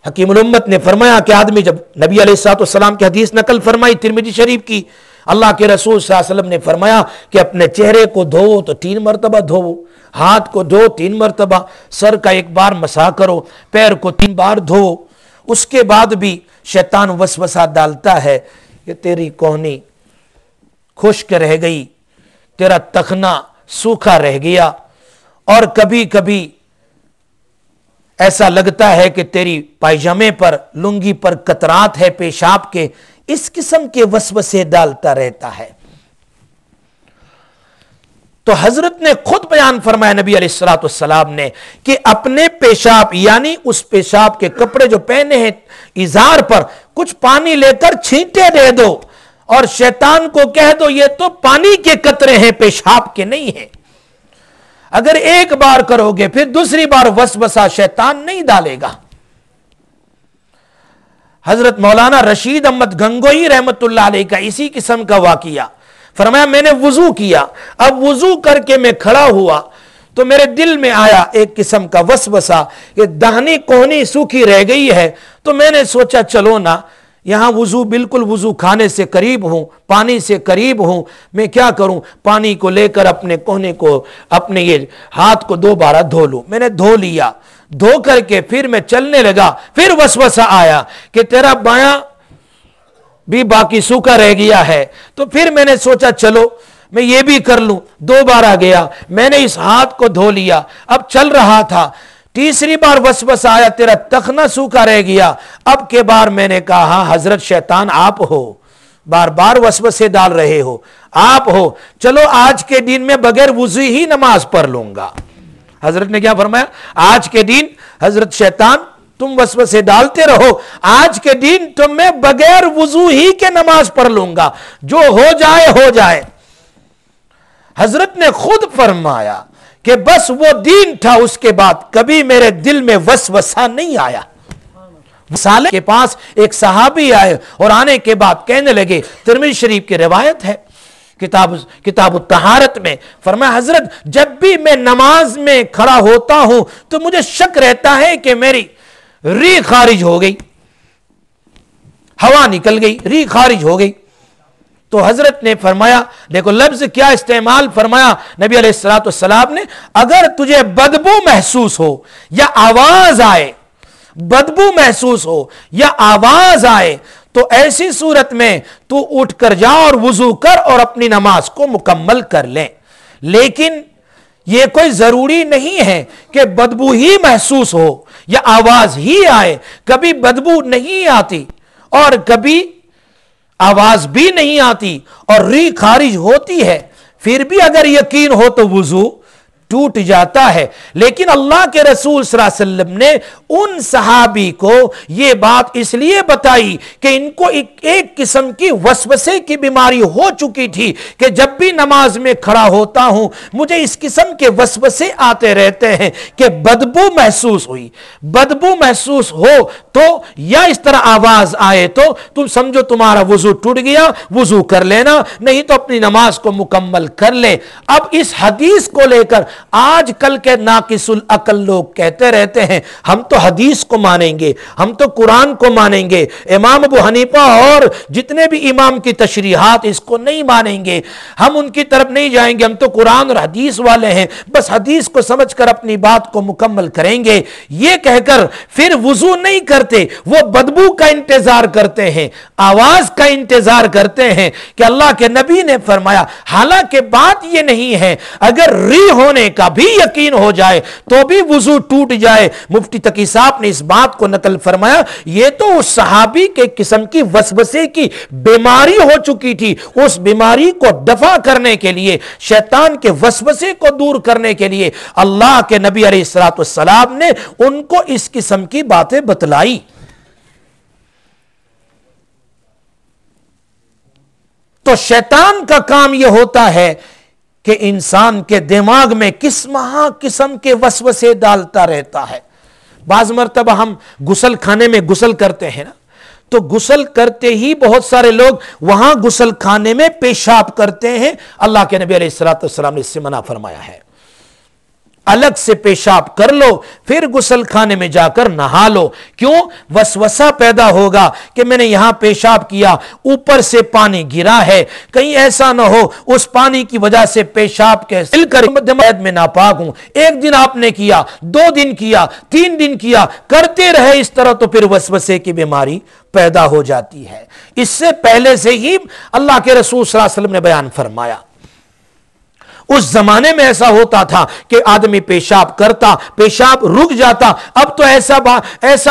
حکیم الامت نے فرمایا کہ آدمی جب نبی علیہ الصلوۃ والسلام کی حدیث نقل فرمائی ترمذی شریف کی، اللہ کے رسول صلی اللہ علیہ وسلم نے فرمایا کہ اپنے چہرے کو دھو تو تین مرتبہ دھو، ہاتھ کو دھو تین مرتبہ، سر کا ایک بار مسح کرو، پیر کو تین بار دھو۔ اس کے بعد بھی شیطان وسوسہ ڈالتا ہے کہ تیری کوہنی خشک رہ گئی، تیرا تخنا سوکھا رہ گیا، اور کبھی کبھی ایسا لگتا ہے کہ تیری پائجامے پر، لنگی پر قطرات ہے پیشاب کے، اس قسم کے وسوسے ڈالتا رہتا ہے۔ تو حضرت نے خود بیان فرمایا نبی علیہ الصلوۃ والسلام نے کہ اپنے پیشاب یعنی اس پیشاب کے کپڑے جو پہنے ہیں ازار پر کچھ پانی لے کر چھینٹے دے دو اور شیطان کو کہہ دو یہ تو پانی کے قطرے ہیں، پیشاب کے نہیں ہیں۔ اگر ایک بار کرو گے پھر دوسری بار وسوسہ شیطان نہیں ڈالے گا۔ حضرت مولانا رشید احمد گنگوئی رحمت اللہ علیہ کا اسی قسم کا واقعہ، فرمایا میں نے وضو کیا، اب وضو کر کے میں کھڑا ہوا تو میرے دل میں آیا ایک قسم کا وسوسہ کہ دہنی کوہنی سوکھی رہ گئی ہے، تو میں نے سوچا چلو نا، یہاں وضو بالکل وضو خانے سے قریب ہوں، پانی سے قریب ہوں، میں کیا کروں، پانی کو لے کر اپنے کوہنے کو، اپنے یہ ہاتھ کو دو بارہ دھو لوں۔ میں نے دھو لیا، دھو کر کے پھر میں چلنے لگا، پھر وسوسہ آیا کہ تیرا بایاں بھی باقی سوکھا رہ گیا ہے، تو پھر میں نے سوچا چلو میں یہ بھی کر لوں، دو بار آ گیا، میں نے اس ہاتھ کو دھو لیا، اب چل رہا تھا، تیسری بار وسوسہ آیا تیرا تخنا سوکھا رہ گیا، اب کے بار میں نے کہا ہاں حضرت شیطان آپ ہو، بار بار وسوسے ڈال رہے ہو، آپ ہو، چلو آج کے دن میں بغیر وضو ہی نماز پڑھ لوں گا۔ حضرت نے کیا فرمایا، آج کے دن حضرت شیطان تم وسوسے ڈالتے رہو، آج کے دن تم میں بغیر وضو ہی کے نماز پڑھ لوں گا، جو ہو جائے ہو جائے۔ حضرت نے خود فرمایا کہ بس وہ دین تھا، اس کے بعد کبھی میرے دل میں وسوسہ نہیں آیا۔ وصالح کے پاس ایک صحابی آئے اور آنے کے بعد کہنے لگے، ترمذی شریف کی روایت ہے کتاب کتاب الطہارت میں، فرمایا حضرت جب بھی میں نماز میں کھڑا ہوتا ہوں تو مجھے شک رہتا ہے کہ میری ری خارج ہو گئی، ہوا نکل گئی، ری خارج ہو گئی۔ تو حضرت نے فرمایا، دیکھو لفظ کیا استعمال فرمایا نبی علیہ الصلوۃ والسلام نے، اگر تجھے بدبو محسوس ہو یا آواز آئے، بدبو محسوس ہو یا آواز آئے تو ایسی صورت میں تو اٹھ کر جا اور وضو کر اور اپنی نماز کو مکمل کر لیں۔ لیکن یہ کوئی ضروری نہیں ہے کہ بدبو ہی محسوس ہو یا آواز ہی آئے، کبھی بدبو نہیں آتی اور کبھی آواز بھی نہیں آتی اور ری خارج ہوتی ہے، پھر بھی اگر یقین ہو تو وضو ٹوٹ جاتا ہے۔ لیکن اللہ کے رسول صلی اللہ علیہ وسلم نے ان صحابی کو یہ بات اس لیے بتائی کہ ان کو ایک, ایک قسم کی وسوسے کی بیماری ہو چکی تھی کہ جب بھی نماز میں کھڑا ہوتا ہوں مجھے اس قسم کے وسوسے آتے رہتے ہیں کہ بدبو محسوس ہوئی، بدبو محسوس ہو تو یا اس طرح آواز آئے تو تم سمجھو تمہارا وضو ٹوٹ گیا، وضو کر لینا، نہیں تو اپنی نماز کو مکمل کر لے۔ اب اس حدیث کو لے کر آج کل کے ناقص العقل لوگ کہتے رہتے ہیں ہم تو حدیث کو مانیں گے، ہم تو قرآن کو مانیں گے، امام ابو حنیفہ اور جتنے بھی امام کی تشریحات اس کو نہیں مانیں گے، ہم ان کی طرف نہیں جائیں گے، ہم تو قرآن اور حدیث والے ہیں، بس حدیث کو سمجھ کر اپنی بات کو مکمل کریں گے، یہ کہہ کر پھر وضو نہیں کرتے، وہ بدبو کا انتظار کرتے ہیں، آواز کا انتظار کرتے ہیں کہ اللہ کے نبی نے فرمایا۔ حالانکہ بات یہ نہیں ہے، اگر ری ہونے کا بھی یقین ہو جائے تو بھی وضو ٹوٹ جائے۔ مفتی تقی صاحب نے اس بات کو نقل فرمایا، یہ تو اس صحابی کے قسم کی وسوسے کی بیماری ہو چکی تھی، اس بیماری کو دفع کرنے کے لیے، شیطان کے وسوسے کو دور کرنے کے لیے اللہ کے نبی علیہ الصلوۃ والسلام نے ان کو اس قسم کی باتیں بتلائی۔ تو شیطان کا کام یہ ہوتا ہے کہ انسان کے دماغ میں کس مہا قسم کے وسوسے ڈالتا رہتا ہے۔ بعض مرتبہ ہم غسل خانے میں غسل کرتے ہیں نا، تو غسل کرتے ہی بہت سارے لوگ وہاں غسل خانے میں پیشاب کرتے ہیں، اللہ کے نبی علیہ الصلوۃ والسلام نے اس سے منع فرمایا ہے۔ अलग से पेशाब कर लो, फिर गुस्ल खाने में जाकर नहा लो। क्यों? वसवसा पैदा होगा कि मैंने यहां पेशाब किया, ऊपर से पानी गिरा है, कहीं ऐसा ना हो उस पानी की वजह से पेशाब के सिलकर मध्यमैद में नापाक हूं। एक दिन आपने किया, दो दिन किया, तीन दिन किया, करते रहे इस तरह, तो फिर वसवसे की बीमारी पैदा हो जाती है। इससे पहले से ही अल्लाह के रसूल सल्लल्लाहु अलैहि वसल्लम ने बयान फरमाया। उस जमाने में ऐसा होता था कि आदमी पेशाब करता, पेशाब रुक जाता। अब तो ऐसा ऐसा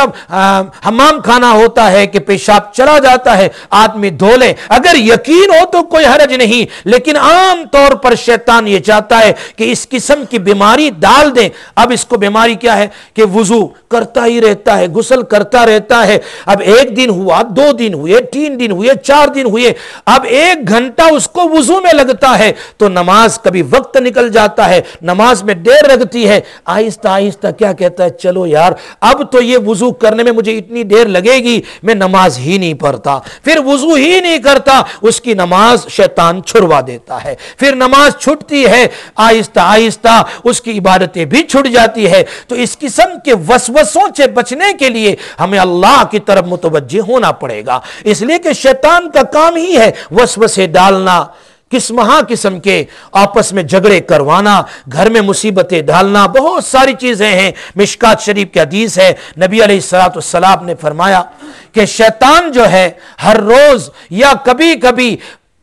हमाम खाना होता है कि पेशाब चला जाता है, आदमी धो ले। अगर यकीन हो तो कोई हरज नहीं, लेकिन आम तौर पर शैतान ये चाहता है कि इस किस्म की बीमारी डाल दें। अब इसको बीमारी क्या है कि वुजू करता ही रहता है, गुस्ल करता रहता है। अब एक दिन हुआ, दो दिन हुए, तीन दिन हुए, चार दिन हुए, अब एक घंटा उसको वुजू में लगता है, तो नमाज कभी वक्त निकल जाता है, नमाज में देर लगती है। आहिस्ता आहिस्ता क्या कहता है, चलो यार अब तो ये वुजू करने में मुझे इतनी देर लगेगी, मैं नमाज ही नहीं पढ़ता। फिर वुजू ही नहीं करता, उसकी नमाज शैतान छुड़वा देता है। फिर नमाज छूटती है, आहिस्ता आहिस्ता उसकी इबादतें भी छूट जाती है। तो इस किस्म के वसवसों से बचने के लिए हमें अल्लाह की तरफ मुतवज्जे होना पड़ेगा। इसलिए कि शैतान का काम ही है वसवसे डालना, किस्महा किस्म के आपस में झगड़े करवाना, घर में मुसीबतें डालना, बहुत सारी चीजें हैं। मिशकात शरीफ की हदीस है, नबी अलैहिस्सलातु वस्सलाम ने फरमाया कि शैतान जो है हर रोज या कभी कभी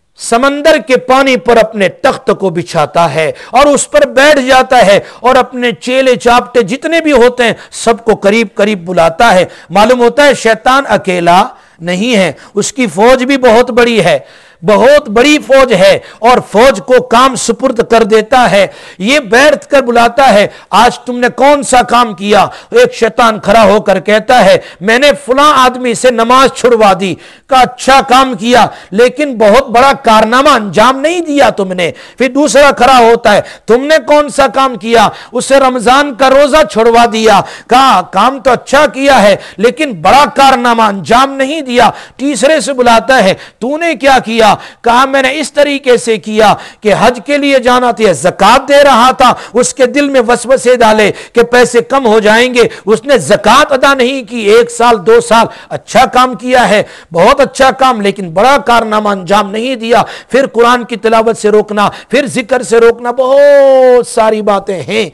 समंदर के पानी पर अपने तख्त को बिछाता है और उस पर बैठ जाता है और अपने चेले चापटे जितने भी होते हैं सबको करीब करीब बुलाता है। मालूम होता है शैतान अकेला नहीं है, उसकी फौज भी बहुत बड़ी है, बहुत बड़ी फौज है, और फौज को काम सुपुर्द कर देता है। ये बैठ कर बुलाता है, आज तुमने कौन सा काम किया? एक शैतान खड़ा होकर कहता है मैंने फलां आदमी से नमाज छुड़वा दी। का अच्छा काम किया, लेकिन बहुत बड़ा कारनामा अंजाम नहीं दिया तुमने। फिर दूसरा खड़ा होता है, तुमने कौन सा काम किया? उसे रमजान का रोजा छुड़वा दिया। कहा काम तो अच्छा किया है, लेकिन बड़ा कारनामा अंजाम नहीं दिया। तीसरे से बुलाता है, तूने क्या किया? कहा मैंने इस तरीके से किया कि हज के लिए जाना था, ज़कात दे रहा था, उसके दिल में वसवसे डाले कि पैसे कम हो जाएंगे, उसने ज़कात अदा नहीं की। एक साल दो साल अच्छा काम किया है, बहुत अच्छा काम, लेकिन बड़ा कारनामा अंजाम नहीं दिया। फिर कुरान की तिलावत से रोकना, फिर जिक्र से रोकना, बहुत सारी बातें हैं।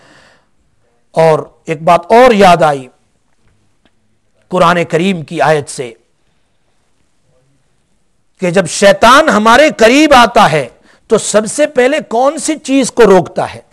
और एक बात और याद आई कुरान करीम की आयत से कि जब शैतान हमारे करीब आता है तो सबसे पहले कौन सी चीज को रोकता है?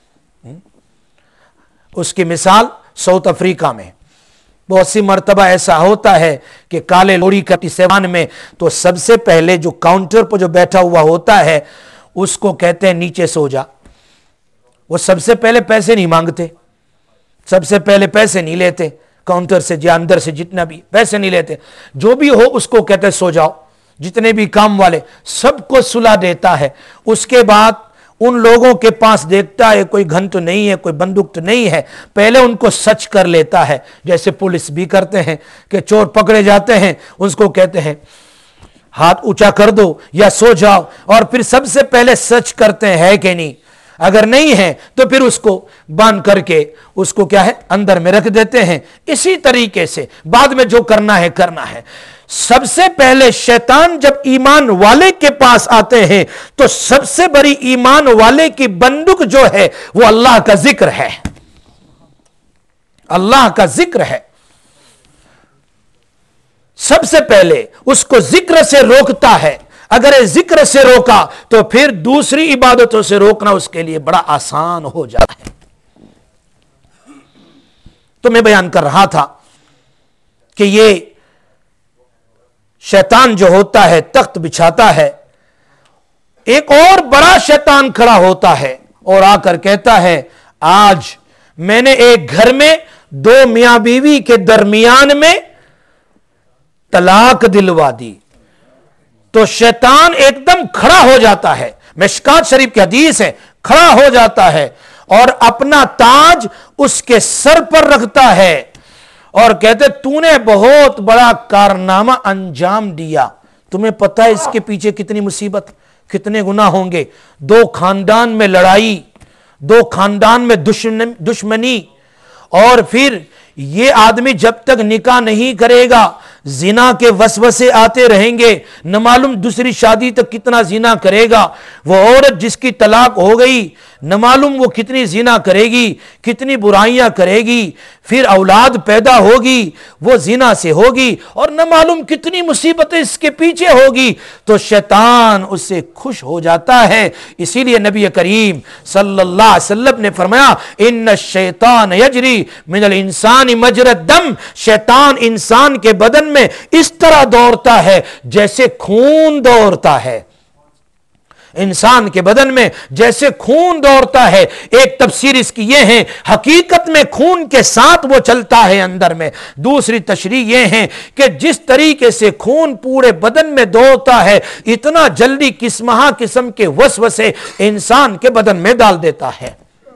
उसकी मिसाल साउथ अफ्रीका में बहुत सी मर्तबा ऐसा होता है कि काले लोरी का सेवान में तो सबसे पहले जो काउंटर पर जो बैठा हुआ होता है उसको कहते हैं नीचे सो जा। वो सबसे पहले पैसे नहीं मांगते, सबसे पहले पैसे नहीं लेते, काउंटर से या अंदर से जितना भी पैसे नहीं लेते, जो भी हो उसको कहते हैं सो जाओ। जितने भी काम वाले सबको सुला देता है। उसके बाद उन लोगों के पास देखता है कोई गन तो नहीं है, कोई बंदूक तो नहीं है, पहले उनको सच कर लेता है, जैसे पुलिस भी करते हैं कि चोर पकड़े जाते हैं उसको कहते हैं हाथ ऊंचा कर दो या सो जाओ, और फिर सबसे पहले सच करते हैं कि नहीं। अगर नहीं है तो फिर उसको बांध करके उसको क्या है अंदर में रख देते हैं। इसी तरीके से बाद में जो करना है करना है। सबसे पहले शैतान जब ईमान वाले के पास आते हैं तो सबसे बड़ी ईमान वाले की बंदूक जो है वो अल्लाह का जिक्र है, अल्लाह का जिक्र है। सबसे पहले उसको जिक्र से रोकता है। अगर जिक्र से रोका तो फिर दूसरी इबादतों से रोकना उसके लिए बड़ा आसान हो जाता है। तो मैं बयान कर रहा था कि ये शैतान जो होता है तख्त बिछाता है, एक और बड़ा शैतान खड़ा होता है और आकर कहता है आज मैंने एक घर में दो मियां बीवी के दरमियान में तलाक दिलवा दी। तो शैतान एकदम खड़ा हो जाता है, मिशकात शरीफ की हदीस है, खड़ा हो जाता है और अपना ताज उसके सर पर रखता है और कहते तूने बहुत बड़ा कारनामा अंजाम दिया। तुम्हें पता है इसके पीछे कितनी मुसीबत, कितने गुनाह होंगे। दो खानदान में लड़ाई, दो खानदान में दुश्मन दुश्मनी, और फिर ये आदमी जब तक निकाह नहीं करेगा जिना के वसवसे आते रहेंगे, न मालूम दूसरी शादी तक कितना जिना करेगा। वो औरत जिसकी तलाक हो गई न मालूम वो कितनी जिना करेगी, कितनी बुराइयां करेगी, फिर औलाद पैदा होगी वो जिना से होगी, और न मालूम कितनी मुसीबतें इसके पीछे होगी। तो शैतान उससे खुश हो जाता है। इसीलिए नबी करीम सल्लल्लाहु अलैहि वसल्लम ने फरमाया, इन्न शैतान यजरी मिनल इंसानी मजरद दम, शैतान इंसान के बदन में इस तरह दौड़ता है जैसे खून दौड़ता है। इंसान के बदन में जैसे खून दौड़ता है। एक तफसीर इसकी यह है, हकीकत में खून के साथ वो चलता है अंदर में। दूसरी तशरीह यह है कि जिस तरीके से खून पूरे बदन में दौड़ता है, इतना जल्दी किस्महा किस्म के वसवसे इंसान के बदन में डाल देता है।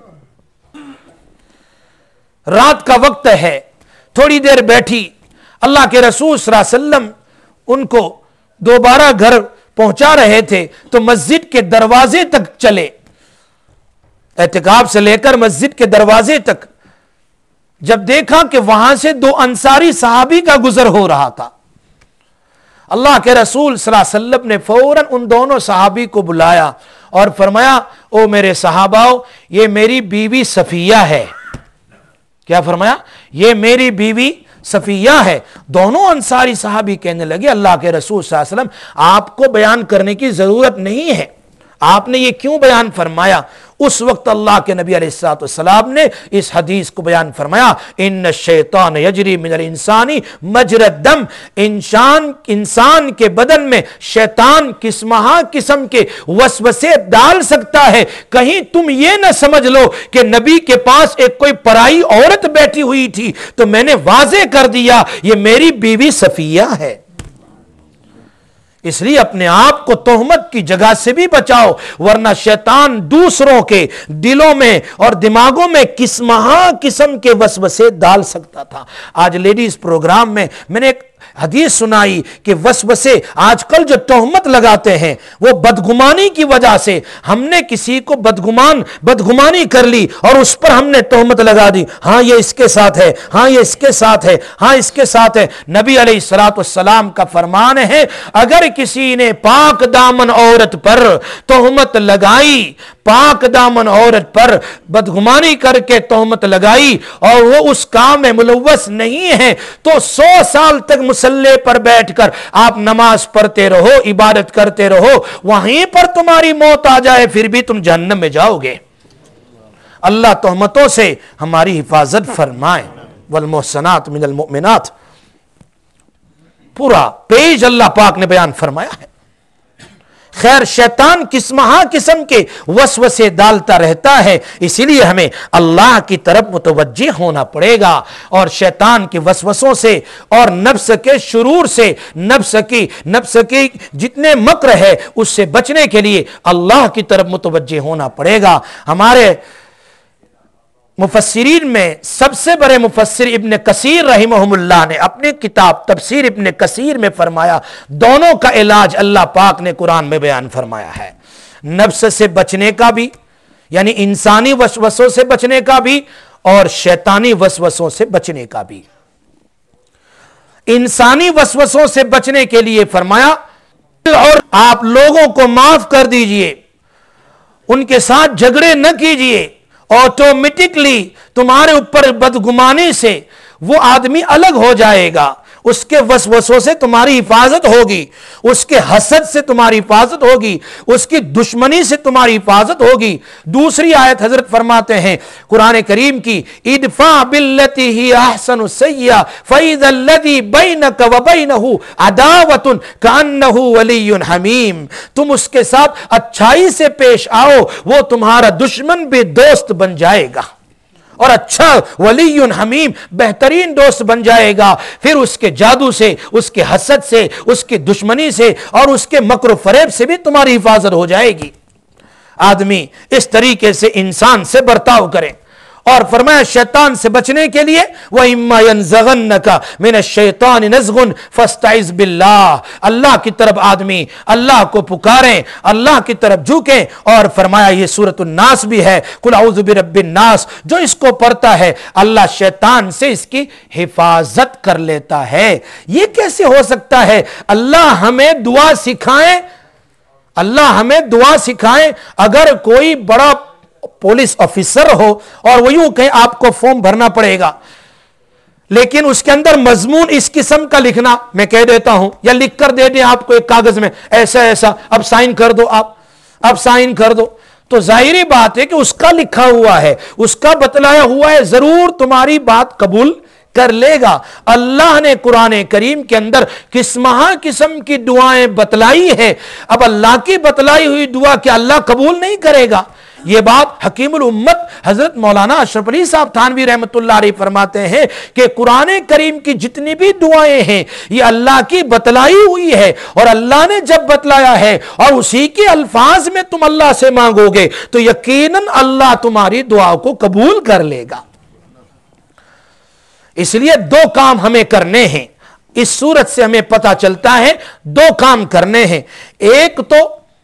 रात का वक्त है, थोड़ी देर बैठी, अल्लाह के रसूल सल्लल्लाहु अलैहि वसल्लम उनको दोबारा घर पहुंचा रहे थे तो मस्जिद के दरवाजे तक चले, एहतिकाफ से लेकर मस्जिद के दरवाजे तक। जब देखा कि वहां से दो अंसारी सहाबी का गुजर हो रहा था, अल्लाह के रसूल सल्लल्लाहु अलैहि वसल्लम ने फौरन उन दोनों सहाबी को बुलाया और फरमाया, ओ मेरे सहाबाओ, ये मेरी बीवी सफिया है। क्या फरमाया? ये मेरी बीवी सफिया है। दोनों अंसारी सहाबी कहने लगे, अल्लाह के रसूल सल्लल्लाहु अलैहि वसल्लम आपको बयान करने की जरूरत नहीं है, आपने ये क्यों बयान फरमाया? उस वक्त अल्लाह के नबी अलैहिस्सलातु वस्सलाम ने इस हदीस को बयान फरमाया, इन्न शैतान यजरी मिनल इंसानी मजरद दम, इंसान इंसान के बदन में शैतान किस्महा किस्म के वसवसे डाल सकता है। कहीं तुम ये ना समझ लो कि नबी के पास एक कोई पराई औरत बैठी हुई थी तो मैंने वाजे कर दिया ये मेरी बीवी सफिया है। इसलिए अपने आप को तोहमत की जगह से भी बचाओ, वरना शैतान दूसरों के दिलों में और दिमागों में किस्महा किस्म के वसवसे डाल सकता था। आज लेडीज प्रोग्राम में मैंने एक हदीस सुनाई कि वसवसे आजकल जो तोहमत लगाते हैं वो बदगुमानी की वजह से, हमने किसी को बदगुमान बदगुमानी कर ली और उस पर हमने तोहमत लगा दी, हाँ ये इसके साथ है, हाँ ये इसके साथ है, हाँ इसके साथ है। नबी अलैहिस्सलातु वस्सलाम का फरमान है, अगर किसी ने पाक दामन औरत पर तोहमत लगाई, पाक दामन औरत पर बदगुमानी करके तोहमत लगाई और वो उस काम में मुलव्वस नहीं है, तो सौ साल तक मुसल्ले पर बैठकर आप नमाज पढ़ते रहो, इबादत करते रहो, वहीं पर तुम्हारी मौत आ जाए फिर भी तुम जहन्नम में जाओगे। अल्लाह तोहमतों से हमारी हिफाजत फरमाए। वल मुहसनात मिनल मुमिनात, पूरा पेज अल्लाह पाक ने बयान फरमाया है। खैर, शैतान किस्महा किस्म के वसवसे डालता रहता है, इसीलिए हमें अल्लाह की तरफ मुतवज्जे होना पड़ेगा और शैतान के वसवसों से और नफ्स के शुरूर से, नफ्स की नफ्स की जितने मक्र है उससे बचने के लिए अल्लाह की तरफ मुतवज्जे होना पड़ेगा। हमारे मुफस्सिरीन में सबसे बड़े मुफस्सिर इब्न कसीर रहिमहुल्लाह ने अपनी किताब तफसीर इब्न कसीर में फरमाया, दोनों का इलाज अल्लाह पाक ने कुरान में बयान फरमाया है। नफ्स से बचने का भी, यानी इंसानी वसवसों से बचने का भी, और शैतानी वसवसों से बचने का भी। इंसानी वसवसों से बचने के लिए फरमाया, और आप लोगों को माफ कर दीजिए, उनके साथ झगड़े न कीजिए, ऑटोमेटिकली तुम्हारे ऊपर बदगुमानी से वो आदमी अलग हो जाएगा, उसके वसवसों से तुम्हारी हिफाजत होगी, उसके हसद से तुम्हारी हिफाजत होगी, उसकी दुश्मनी से तुम्हारी हिफाजत होगी। दूसरी आयत हजरत फरमाते हैं कुरान करीम की, इदफा बिल्लती ही अहसनु सय्या फइज़ल्लज़ी बैनक व बैनहु अदावतुन कान्नहु वलियुन हमीम, तुम उसके साथ अच्छाई से पेश आओ, वो तुम्हारा दुश्मन भी दोस्त बन जाएगा और अच्छा वलीयुन हमीम, बेहतरीन दोस्त बन जाएगा। फिर उसके जादू से, उसके हसद से, उसकी दुश्मनी से और उसके मक्र फरेब से भी तुम्हारी हिफाजत हो जाएगी। आदमी इस तरीके से इंसान से बर्ताव करे और फरमाया शैतान से बचने के लिए व इम्मा यनज़गन्नका मिनश्शैतानि नज़गुन फस्तइज़ बिल्लाह, अल्लाह की तरफ आदमी अल्लाह को पुकारें, अल्लाह की तरफ झुकें। और फरमाया ये सूरतुन नास भी है, कुल औज़ु बिरब्बिन नास, जो इसको पढ़ता है अल्लाह शैतान से इसकी हिफाजत कर लेता है। ये कैसे हो सकता है? अल्लाह हमें दुआ सिखाएं, अल्लाह हमें दुआ सिखाएं। अगर कोई बड़ा पुलिस ऑफिसर हो और वो यूं कहे आपको फॉर्म भरना पड़ेगा, लेकिन उसके अंदर मजमून इस किस्म का लिखना, मैं कह देता हूं या लिख कर दे दें आपको एक कागज में ऐसा ऐसा, अब साइन कर दो, आप अब साइन कर दो, तो जाहिर बात है कि उसका लिखा हुआ है, उसका बतलाया हुआ है, जरूर तुम्हारी बात कबूल कर लेगा। अल्लाह ने कुरान करीम के अंदर किस्महा किस्म की दुआएं बतलाई है। अब अल्लाह की बतलाई हुई दुआ क्या अल्लाह कबूल नहीं करेगा? ये बात हकीमुल उम्मत हजरत मौलाना अशरफ अली साहब थानवी रहमतुल्लाह अलैह फरमाते हैं कि कुरान करीम की जितनी भी दुआएं हैं ये अल्लाह की बतलाई हुई है, और अल्लाह ने जब बतलाया है और उसी के अल्फाज में तुम अल्लाह से मांगोगे तो यकीनन अल्लाह तुम्हारी दुआ को कबूल कर लेगा। इसलिए दो काम हमें करने हैं, इस सूरत से हमें पता चलता है दो काम करने हैं। एक तो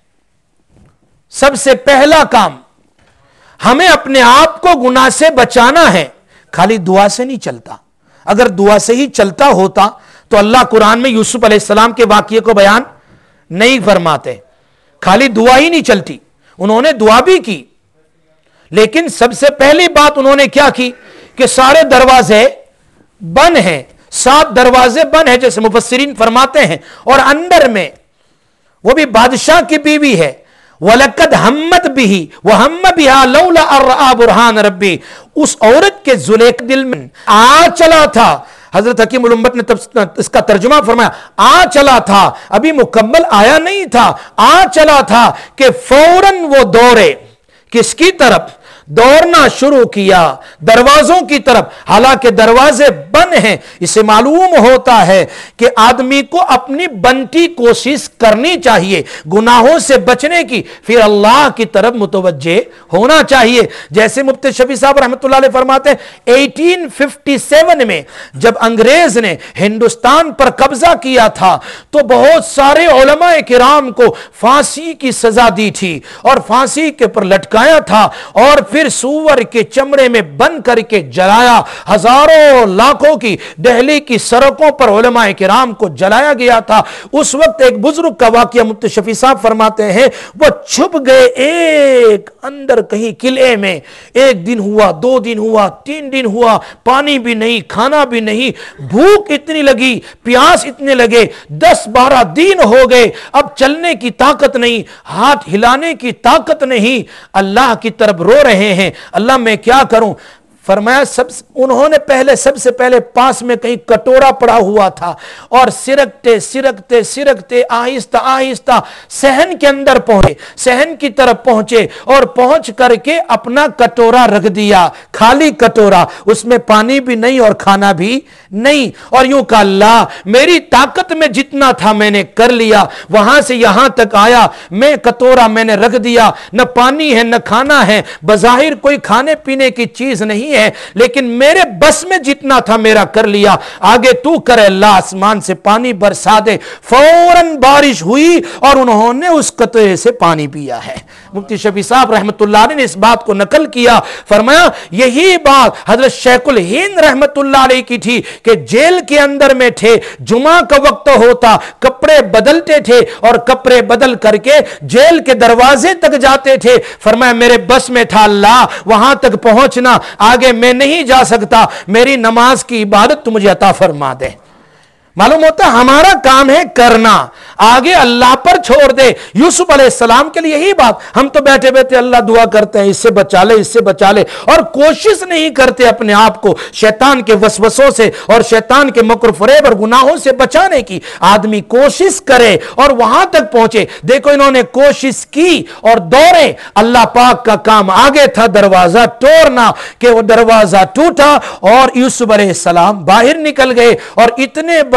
सबसे पहला काम, हमें अपने आप को गुनाह से बचाना है। खाली दुआ से नहीं चलता, अगर दुआ से ही चलता होता तो अल्लाह कुरान में यूसुफ अलैहिस्सलाम के वाकये को बयान नहीं फरमाते। खाली दुआ ही नहीं चलती, उन्होंने दुआ भी की, लेकिन सबसे पहली बात उन्होंने क्या की कि सारे दरवाजे बंद हैं, सात दरवाजे बंद हैं जैसे मुफस्सिरीन फरमाते हैं, और अंदर में वो भी बादशाह की बीवी है। वलकद हम्मत बिही व हम्म बिहा लौला अर्रा बुरहान रब्बी, उस औरत के जुलेख दिल में आ चला था। हजरत हकीम उल उम्मत ने तब इसका तर्जुमा फरमाया, आ चला था, अभी मुकम्मल आया नहीं था, आ चला था कि फौरन वो दौड़े, किसकी तरफ? दौड़ना शुरू किया दरवाजों की तरफ, हालांकि दरवाजे बंद हैं। इसे मालूम होता है कि आदमी को अपनी बनती कोशिश करनी चाहिए गुनाहों से बचने की, फिर अल्लाह की तरफ मुतवज्जे होना चाहिए। जैसे मुफ्ती शफी साहब रहमतुल्लाह अलैह फरमाते हैं, अठारह सौ सत्तावन में जब अंग्रेज ने हिंदुस्तान पर कब्जा किया था तो बहुत सारे उलमा किराम को फांसी की सजा दी थी और फांसी के पर लटकाया था, और फिर सूअर के चमड़े में बंद करके जलाया। हजारों लाखों की दिल्ली की सड़कों पर उलमाए किराम को जलाया गया था। उस वक्त एक बुजुर्ग का वाकया मुफ्ती शफी साहब फरमाते हैं, वो छुप गए एक अंदर कहीं किले में। एक दिन हुआ, दो दिन हुआ, तीन दिन हुआ, पानी भी नहीं, खाना भी नहीं, भूख इतनी लगी, प्यास इतने लगे, दस बारह दिन हो गए, अब चलने की ताकत नहीं, हाथ हिलाने की ताकत नहीं, अल्लाह की तरफ रो रहे हैं, अल्लाह मैं क्या करूं? फरमाया सब उन्होंने पहले सबसे पहले पास में कहीं कटोरा पड़ा हुआ था और सिरकते सिरकते सिरकते आहिस्ता आहिस्ता सहन के अंदर पहुंचे, सहन की तरफ पहुंचे और पहुंच करके अपना कटोरा रख दिया, खाली कटोरा, उसमें पानी भी नहीं और खाना भी नहीं, और यूं कहा अल्लाह मेरी ताकत में जितना था मैंने कर लिया, वहां से यहां तक आया, मैं कटोरा मैंने रख दिया, न पानी है न खाना है, बज़ाहिर कोई खाने पीने की चीज नहीं है, लेकिन मेरे बस में जितना था मेरा कर लिया, आगे तू करे अल्लाह, आसमान से पानी बरसा दे। फौरन बारिश हुई और उन्होंने उस कतरे से पानी पिया है। मुफ्ती शफी साहब रहमतुल्लाह ने इस बात को नकल किया, फरमाया यही बात हजरत शेखुल हिंद रहमतुल्लाह अलैह की थी कि जेल के अंदर में थे, जुमा का वक्त होता, कपड़े बदलते थे और कपड़े बदल करके जेल के दरवाजे तक जाते थे। फरमाया मेरे बस में था अल्लाह वहां तक पहुंचना, आगे मैं नहीं जा सकता, मेरी नमाज की इबादत तू मुझे अता फरमा दे। मालूम होता है हमारा काम है करना, आगे अल्लाह पर छोड़ दे। यूसुफ अलैहिस्सलाम के लिए यही बात, हम तो बैठे बैठे अल्लाह दुआ करते हैं इससे बचा ले इससे बचा ले, और कोशिश नहीं करते अपने आप को शैतान के वसवसों से और शैतान के मकर फरेब और गुनाहों से बचाने की। आदमी कोशिश करे और वहां तक पहुंचे। देखो इन्होंने कोशिश की और दौड़े, अल्लाह पाक का काम आगे था दरवाजा तोड़ना, कि वो दरवाजा टूटा और यूसुफ अलैहिस्सलाम बाहर निकल गए और इतने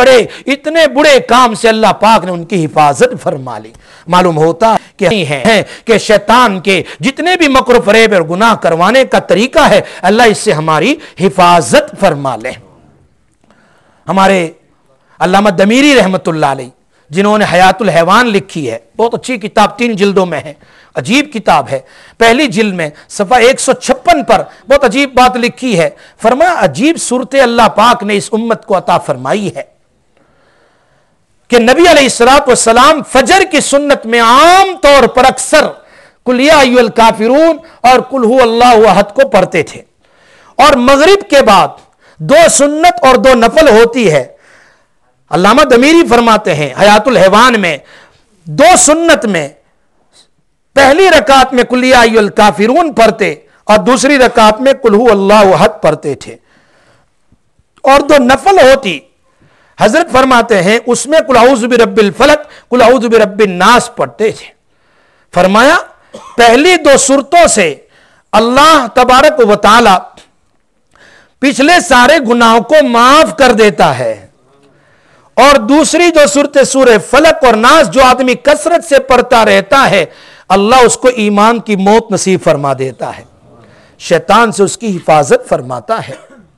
बड़े इतने बुरे काम से अल्लाह पाक ने उनकी हिफाजत फरमा ली। मालूम होता कि है कि शैतान के जितने भी मकर फरेब और गुनाह करवाने का तरीका है, अल्लाह इससे हमारी हिफाजत फरमा ले। हमारे अल्लामा दमीरी रहमतुल्लाह अलैह जिन्होंने हयातुल हैवान लिखी है, बहुत अच्छी किताब, तीन जिल्दों में है, अजीब किताब है। पहली जिल्द में सफ़ा एक सौ छप्पन पर बहुत अजीब बात लिखी है। फरमाया अजीब सूरत अल्लाह पाक ने इस उम्मत को अता फरमाई है कि नबी अलैहिस्सलातु वस्सलाम फजर की सुन्नत में आम तौर पर अक्सर कुल या अय्युहल काफिरून और कुल हु अल्लाहु अहद को पढ़ते थे, और मगरिब के बाद दो सुन्नत और दो नफल होती है। अल्लामा दमीरी फरमाते हैं हयातुल हैवान में, दो सुन्नत में पहली रकात में कुल या अय्युहल काफिरून पढ़ते और दूसरी रकात में कुल हु अल्लाहु अहद पढ़ते थे, और दो नफल होती हजरत फरमाते हैं उसमें कुल औज़ु बिरब्बिल फलक कुल औज़ु बिरब्बिन नास पढ़ते थे। फरमाया पहली दो सूरतों से अल्लाह तबारक व तआला पिछले सारे गुनाहों को माफ कर देता है, और दूसरी जो सूरत सूरह फलक और नास जो आदमी कसरत से पढ़ता रहता है, अल्लाह उसको ईमान की मौत नसीब फरमा देता है, शैतान से उसकी हिफाजत फरमाता है।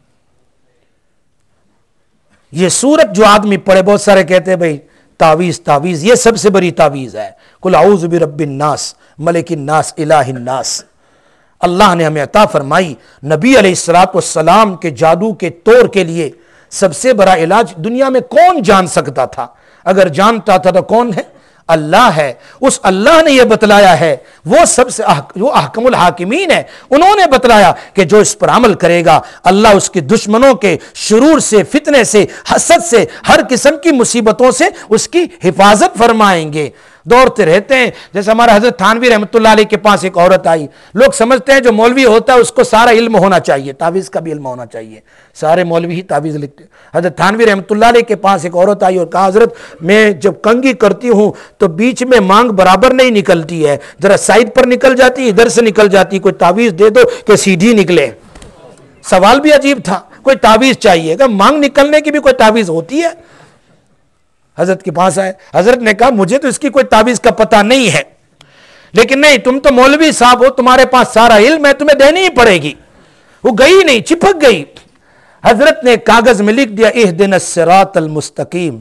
ये सूरत जो आदमी पढ़े, बहुत सारे कहते हैं भाई तावीज तावीज, ये सबसे बड़ी तावीज है। कुल औज़ु बिरब्बिन नास मलिकिन नास इलाहिन नास। अल्लाह ने हमें अता फरमाई नबी अलैहिस्सलातु वस्सलाम के जादू के तौर के लिए सबसे बड़ा इलाज दुनिया में कौन जान सकता था? अगर जानता था तो कौन है? अल्लाह है। उस अल्लाह ने यह बतलाया है, वो सबसे जो अहकमुल हाकिमीन है, उन्होंने बतलाया कि जो इस पर अमल करेगा अल्लाह उसके दुश्मनों के शुरूर से, फितने से, हसद से, हर किस्म की मुसीबतों से उसकी हिफाजत फरमाएंगे। दौड़ते रहते हैं। जैसे हमारा हजरत थानवी रहमतुल्लाह अलैह के पास एक औरत आई। लोग समझते हैं जो मौलवी होता है उसको सारा इल्म होना चाहिए, तावीज़ का भी इल्म होना चाहिए, सारे मौलवी ही तावीज़ लिखते। हजरत थानवी रहमतुल्लाह अलैह के पास एक औरत आई और कहा हजरत मैं जब कंघी करती हूँ तो बीच में मांग बराबर नहीं निकलती है, जरा साइड पर निकल जाती, इधर से निकल जाती, कोई तावीज़ दे दो कि सीधी निकले। सवाल भी अजीब था, कोई तावीज़ चाहिए, मांग निकलने की भी कोई तावीज़ होती है? हजरत के पास आए, हजरत ने कहा मुझे तो इसकी कोई ताबीज का पता नहीं है, लेकिन नहीं तुम तो मौलवी साहब हो, तुम्हारे पास सारा इल्म है, तुम्हें देनी ही पड़ेगी। वो गई नहीं, चिपक गई। हजरत ने कागज में लिख दिया इहदिनस सिरातल मुस्तकीम,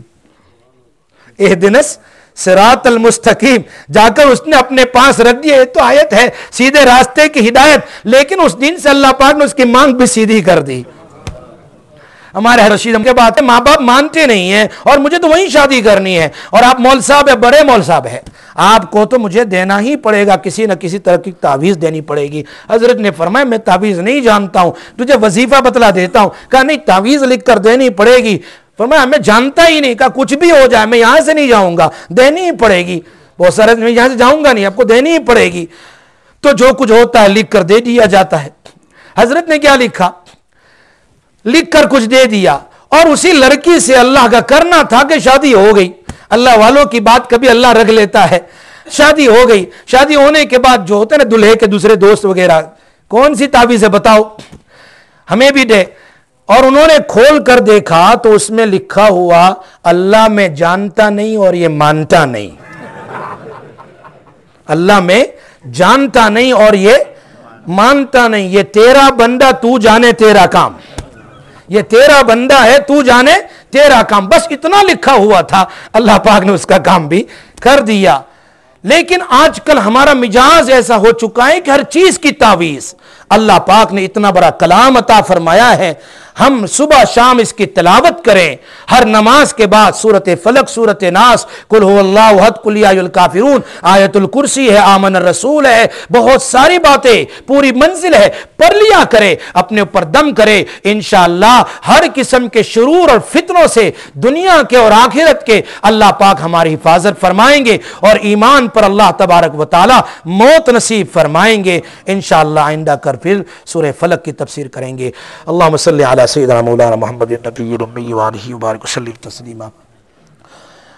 इहदिनस सिरातल मुस्तकीम। जाकर उसने अपने पास रख दिया। तो आयत है सीधे रास्ते की हिदायत, लेकिन उस दिन से अल्लाह पाक ने उसकी मांग भी सीधी कर दी। हमारे रशीद के बात है, माँ बाप मानते नहीं है और मुझे तो वही शादी करनी है, और आप मौल साहब है, बड़े मौल साहब है, आपको तो मुझे देना ही पड़ेगा, किसी न किसी तरह की तावीज़ देनी पड़ेगी। हजरत ने फरमाया मैं तावीज़ नहीं जानता हूँ, तुझे वजीफा बतला देता हूँ। कहा नहीं तावीज़ लिख कर देनी पड़ेगी। फरमाया मैं जानता ही नहीं। कहा कुछ भी हो जाए मैं यहाँ से नहीं जाऊँगा, देनी ही पड़ेगी। बहुत सारे मैं यहाँ से जाऊँगा नहीं, आपको देनी ही पड़ेगी। तो जो कुछ होता है लिख कर दे दिया जाता है। हजरत ने क्या लिखा, लिख कर कुछ दे दिया, और उसी लड़की से अल्लाह का करना था कि शादी हो गई। अल्लाह वालों की बात कभी अल्लाह रख लेता है। शादी हो गई। शादी होने के बाद जो होते हैं ना दुल्हे के दूसरे दोस्त वगैरह, कौन सी ताबीज़ है बताओ, हमें भी दे। और उन्होंने खोल कर देखा तो उसमें लिखा हुआ अल्लाह में जानता नहीं और ये मानता नहीं। अल्लाह में जानता नहीं और ये मानता नहीं, ये तेरा बंदा तू जाने तेरा काम, ये तेरा बंदा है तू जाने तेरा काम। बस इतना लिखा हुआ था, अल्लाह पाक ने उसका काम भी कर दिया। लेकिन आजकल हमारा मिजाज ऐसा हो चुका है कि हर चीज की तावीज़। अल्लाह पाक ने इतना बड़ा कलाम अता फरमाया है, हम सुबह शाम इसकी तिलावत करें। हर नमाज के बाद सूरत फलक, सूरत नास, कुल हुवल्लाहु अहद, कुल या अय्युहल काफिरून, आयतुल कुर्सी है, आमन रसूल है, बहुत सारी बातें, पूरी मंजिल है, पढ़ लिया करे, अपने ऊपर दम करे। इंशाअल्लाह हर किस्म के शुरूर और फितनों से दुनिया के और आखिरत के अल्लाह पाक हमारी हिफाजत फरमाएंगे और ईमान पर अल्लाह तबारक व तआला मौत नसीब फरमाएंगे। इंशाअल्लाह आइंदा कर फिर सूरह फलक की तफसीर करेंगे। अल्लाहुम्मा सल्लि अला सय्यिदिना मौलाना मुहम्मद नबील उम्मी व आलिहि व बारिक वसल्लिम तस्लीमा।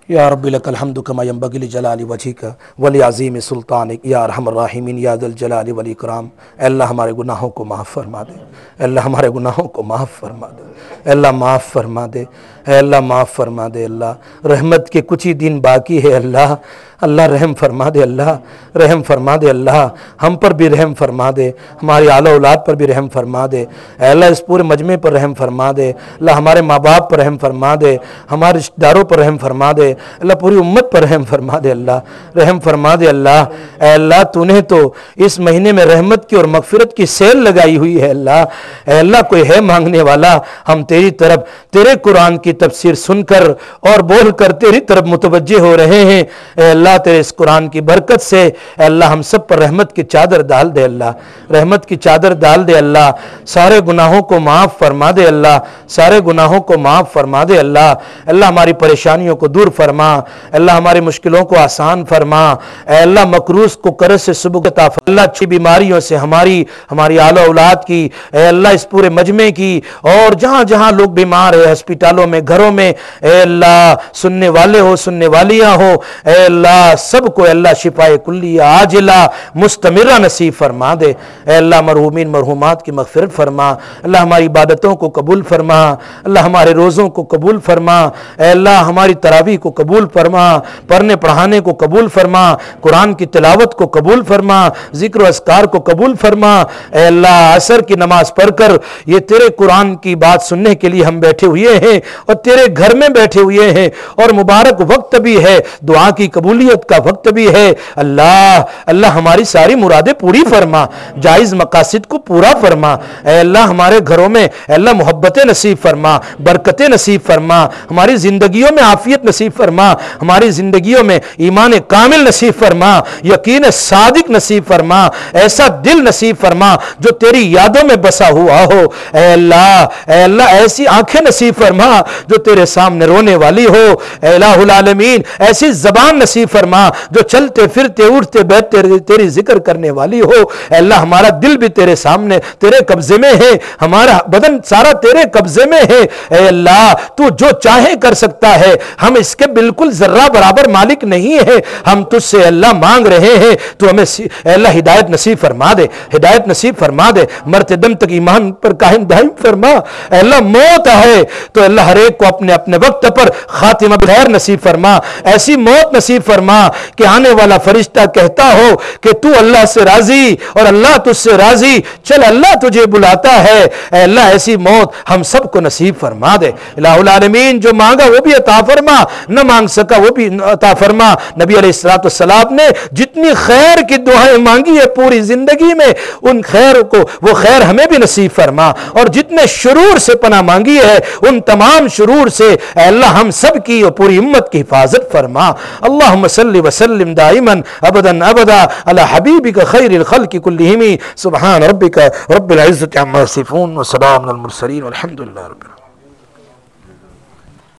یا رب لک الحمد کما ینبغی لجلال وجہک ولعظیم سلطانک یا ارحم الراحمین یا ذا الجلال والاکرام۔ اے اللہ ہمارے گناہوں کو معاف فرما دے، اے اللہ ہمارے گناہوں کو معاف فرما دے، اے اللہ معاف فرما دے، اے اللہ معاف فرما دے۔ اللہ رحمت کے کچھ ہی دن باقی ہے، اللہ اللہ رحم فرما دے، اللہ رحم فرما دے، اللہ ہم پر بھی رحم فرما دے، ہماری اعلی اولاد پر بھی رحم فرما دے، اے اللہ اس پورے مجمع پر رحم فرما دے، اللہ ہمارے ماں باپ پر رحم فرما دے، ہمارے رشتہ داروں پر رحم فرما دے، اللہ پوری امت پر رحم فرما دے، اللہ رحم فرما دے۔ اللہ اے اللہ تو نے تو اس مہینے میں رحمت کی اور مغفرت کی سیل لگائی ہوئی ہے، اللہ اے اللہ کوئی ہے مانگنے والا، ہم تیری طرف تیرے قرآن کی تفسیر سن کر اور بول کر تیری طرف متوجہ ہو رہے ہیں، اے اللہ تیرے اس قرآن کی برکت سے اے اللہ ہم سب پر رحمت کی چادر ڈال دے، اللہ رحمت کی چادر ڈال دے، اللہ سارے گناہوں کو معاف فرما دے، اللہ سارے گناہوں کو معاف فرما دے، اللہ اللہ ہماری پریشانیوں کو دور فرما، اللہ ہماری مشکلوں کو آسان فرما، اے اللہ مقروض کو قرض سے سبق عطا فرما، اللہ اچھی بیماریوں سے ہماری ہماری آل اولاد کی، اے اللہ اس پورے مجمع کی، اور جہاں جہاں لوگ بیمار ہیں ہسپتالوں میں گھروں میں، اے اللہ سننے والے ہو سننے والیاں ہو، اے اللہ سب کو اللہ شفائے کلیہ عاجلہ مستمرہ نصیب فرما دے، اے اللہ مرحومین مرحومات کی مغفرت فرما، اللہ ہماری عبادتوں کو قبول فرما، اللہ ہمارے روزوں کو قبول فرما، اے اللہ ہماری تراویح کو قبول فرما، پڑھنے پڑھانے کو قبول فرما، قرآن کی تلاوت کو قبول فرما، ذکر و اذکار کو قبول فرما، اے اللہ عصر کی نماز پڑھ کر یہ تیرے قرآن کی بات سننے کے لیے ہم بیٹھے ہوئے ہیں اور تیرے گھر میں بیٹھے ہوئے ہیں، اور مبارک وقت بھی ہے، دعا کی قبولیت کا وقت بھی ہے، اللہ اللہ ہماری ساری مرادیں پوری فرما، جائز مقاصد کو پورا فرما، اے اللہ ہمارے گھروں میں اے اللہ محبتیں نصیب فرما، برکتیں نصیب فرما، ہماری زندگیوں میں عافیت نصیب فرما، ہماری زندگیوں میں ایمان کامل نصیب فرما، یقین صادق نصیب فرما، ایسا دل نصیب فرما جو تیری یادوں میں بسا ہوا ہو، اے اللہ اے اللہ ایسی آنکھیں نصیب فرما جو تیرے سامنے رونے والی ہو، اے الہ العالمین ایسی زبان نصیب فرما جو چلتے پھرتے اٹھتے بیٹھتے تیری ذکر کرنے والی ہو، اے اللہ ہمارا دل بھی تیرے سامنے تیرے قبضے میں ہے، ہمارا بدن سارا تیرے قبضے میں ہے، اے اللہ تو جو چاہے کر سکتا ہے، ہم اس کے بالکل ذرہ برابر مالک نہیں ہے، ہم تجھ سے اللہ مانگ رہے ہیں، تو ہمیں اے اللہ ہدایت نصیب فرما دے، ہدایت نصیب فرما دے، مرتے دم تک ایمان پر قائم دائم فرما، اے اللہ موت ہے تو اللہ ہر ایک کو اپنے اپنے وقت پر خاتمہ بخیر نصیب فرما، ایسی موت نصیب فرما کہ آنے والا فرشتہ کہتا ہو کہ تو اللہ سے راضی اور اللہ تجھ سے راضی، چل اللہ تجھے بلاتا ہے، اے اللہ ایسی موت ہم سب کو نصیب فرما دے، الہ العالمین جو مانگا وہ بھی عطا فرما، نہ مانگ سکا وہ بھی عطا فرما، نبی علیہ الصلوۃ والسلام نے جتنی خیر کی دعائیں مانگی ہے پوری زندگی میں، ان خیر کو وہ خیر ہمیں بھی نصیب فرما، اور جتنے شرور سے پناہ مانگی ہے ان تمام شرور سے اے اللہ ہم سب کی اور پوری امت کی حفاظت فرما، اللہم صلی وسلم دائما ابدا ابدا علی حبیبک خیر الخلق کلہم، سبحان ربک رب العزت عما یصفون وسلام علی المرسلین والحمد للہ رب العالمین۔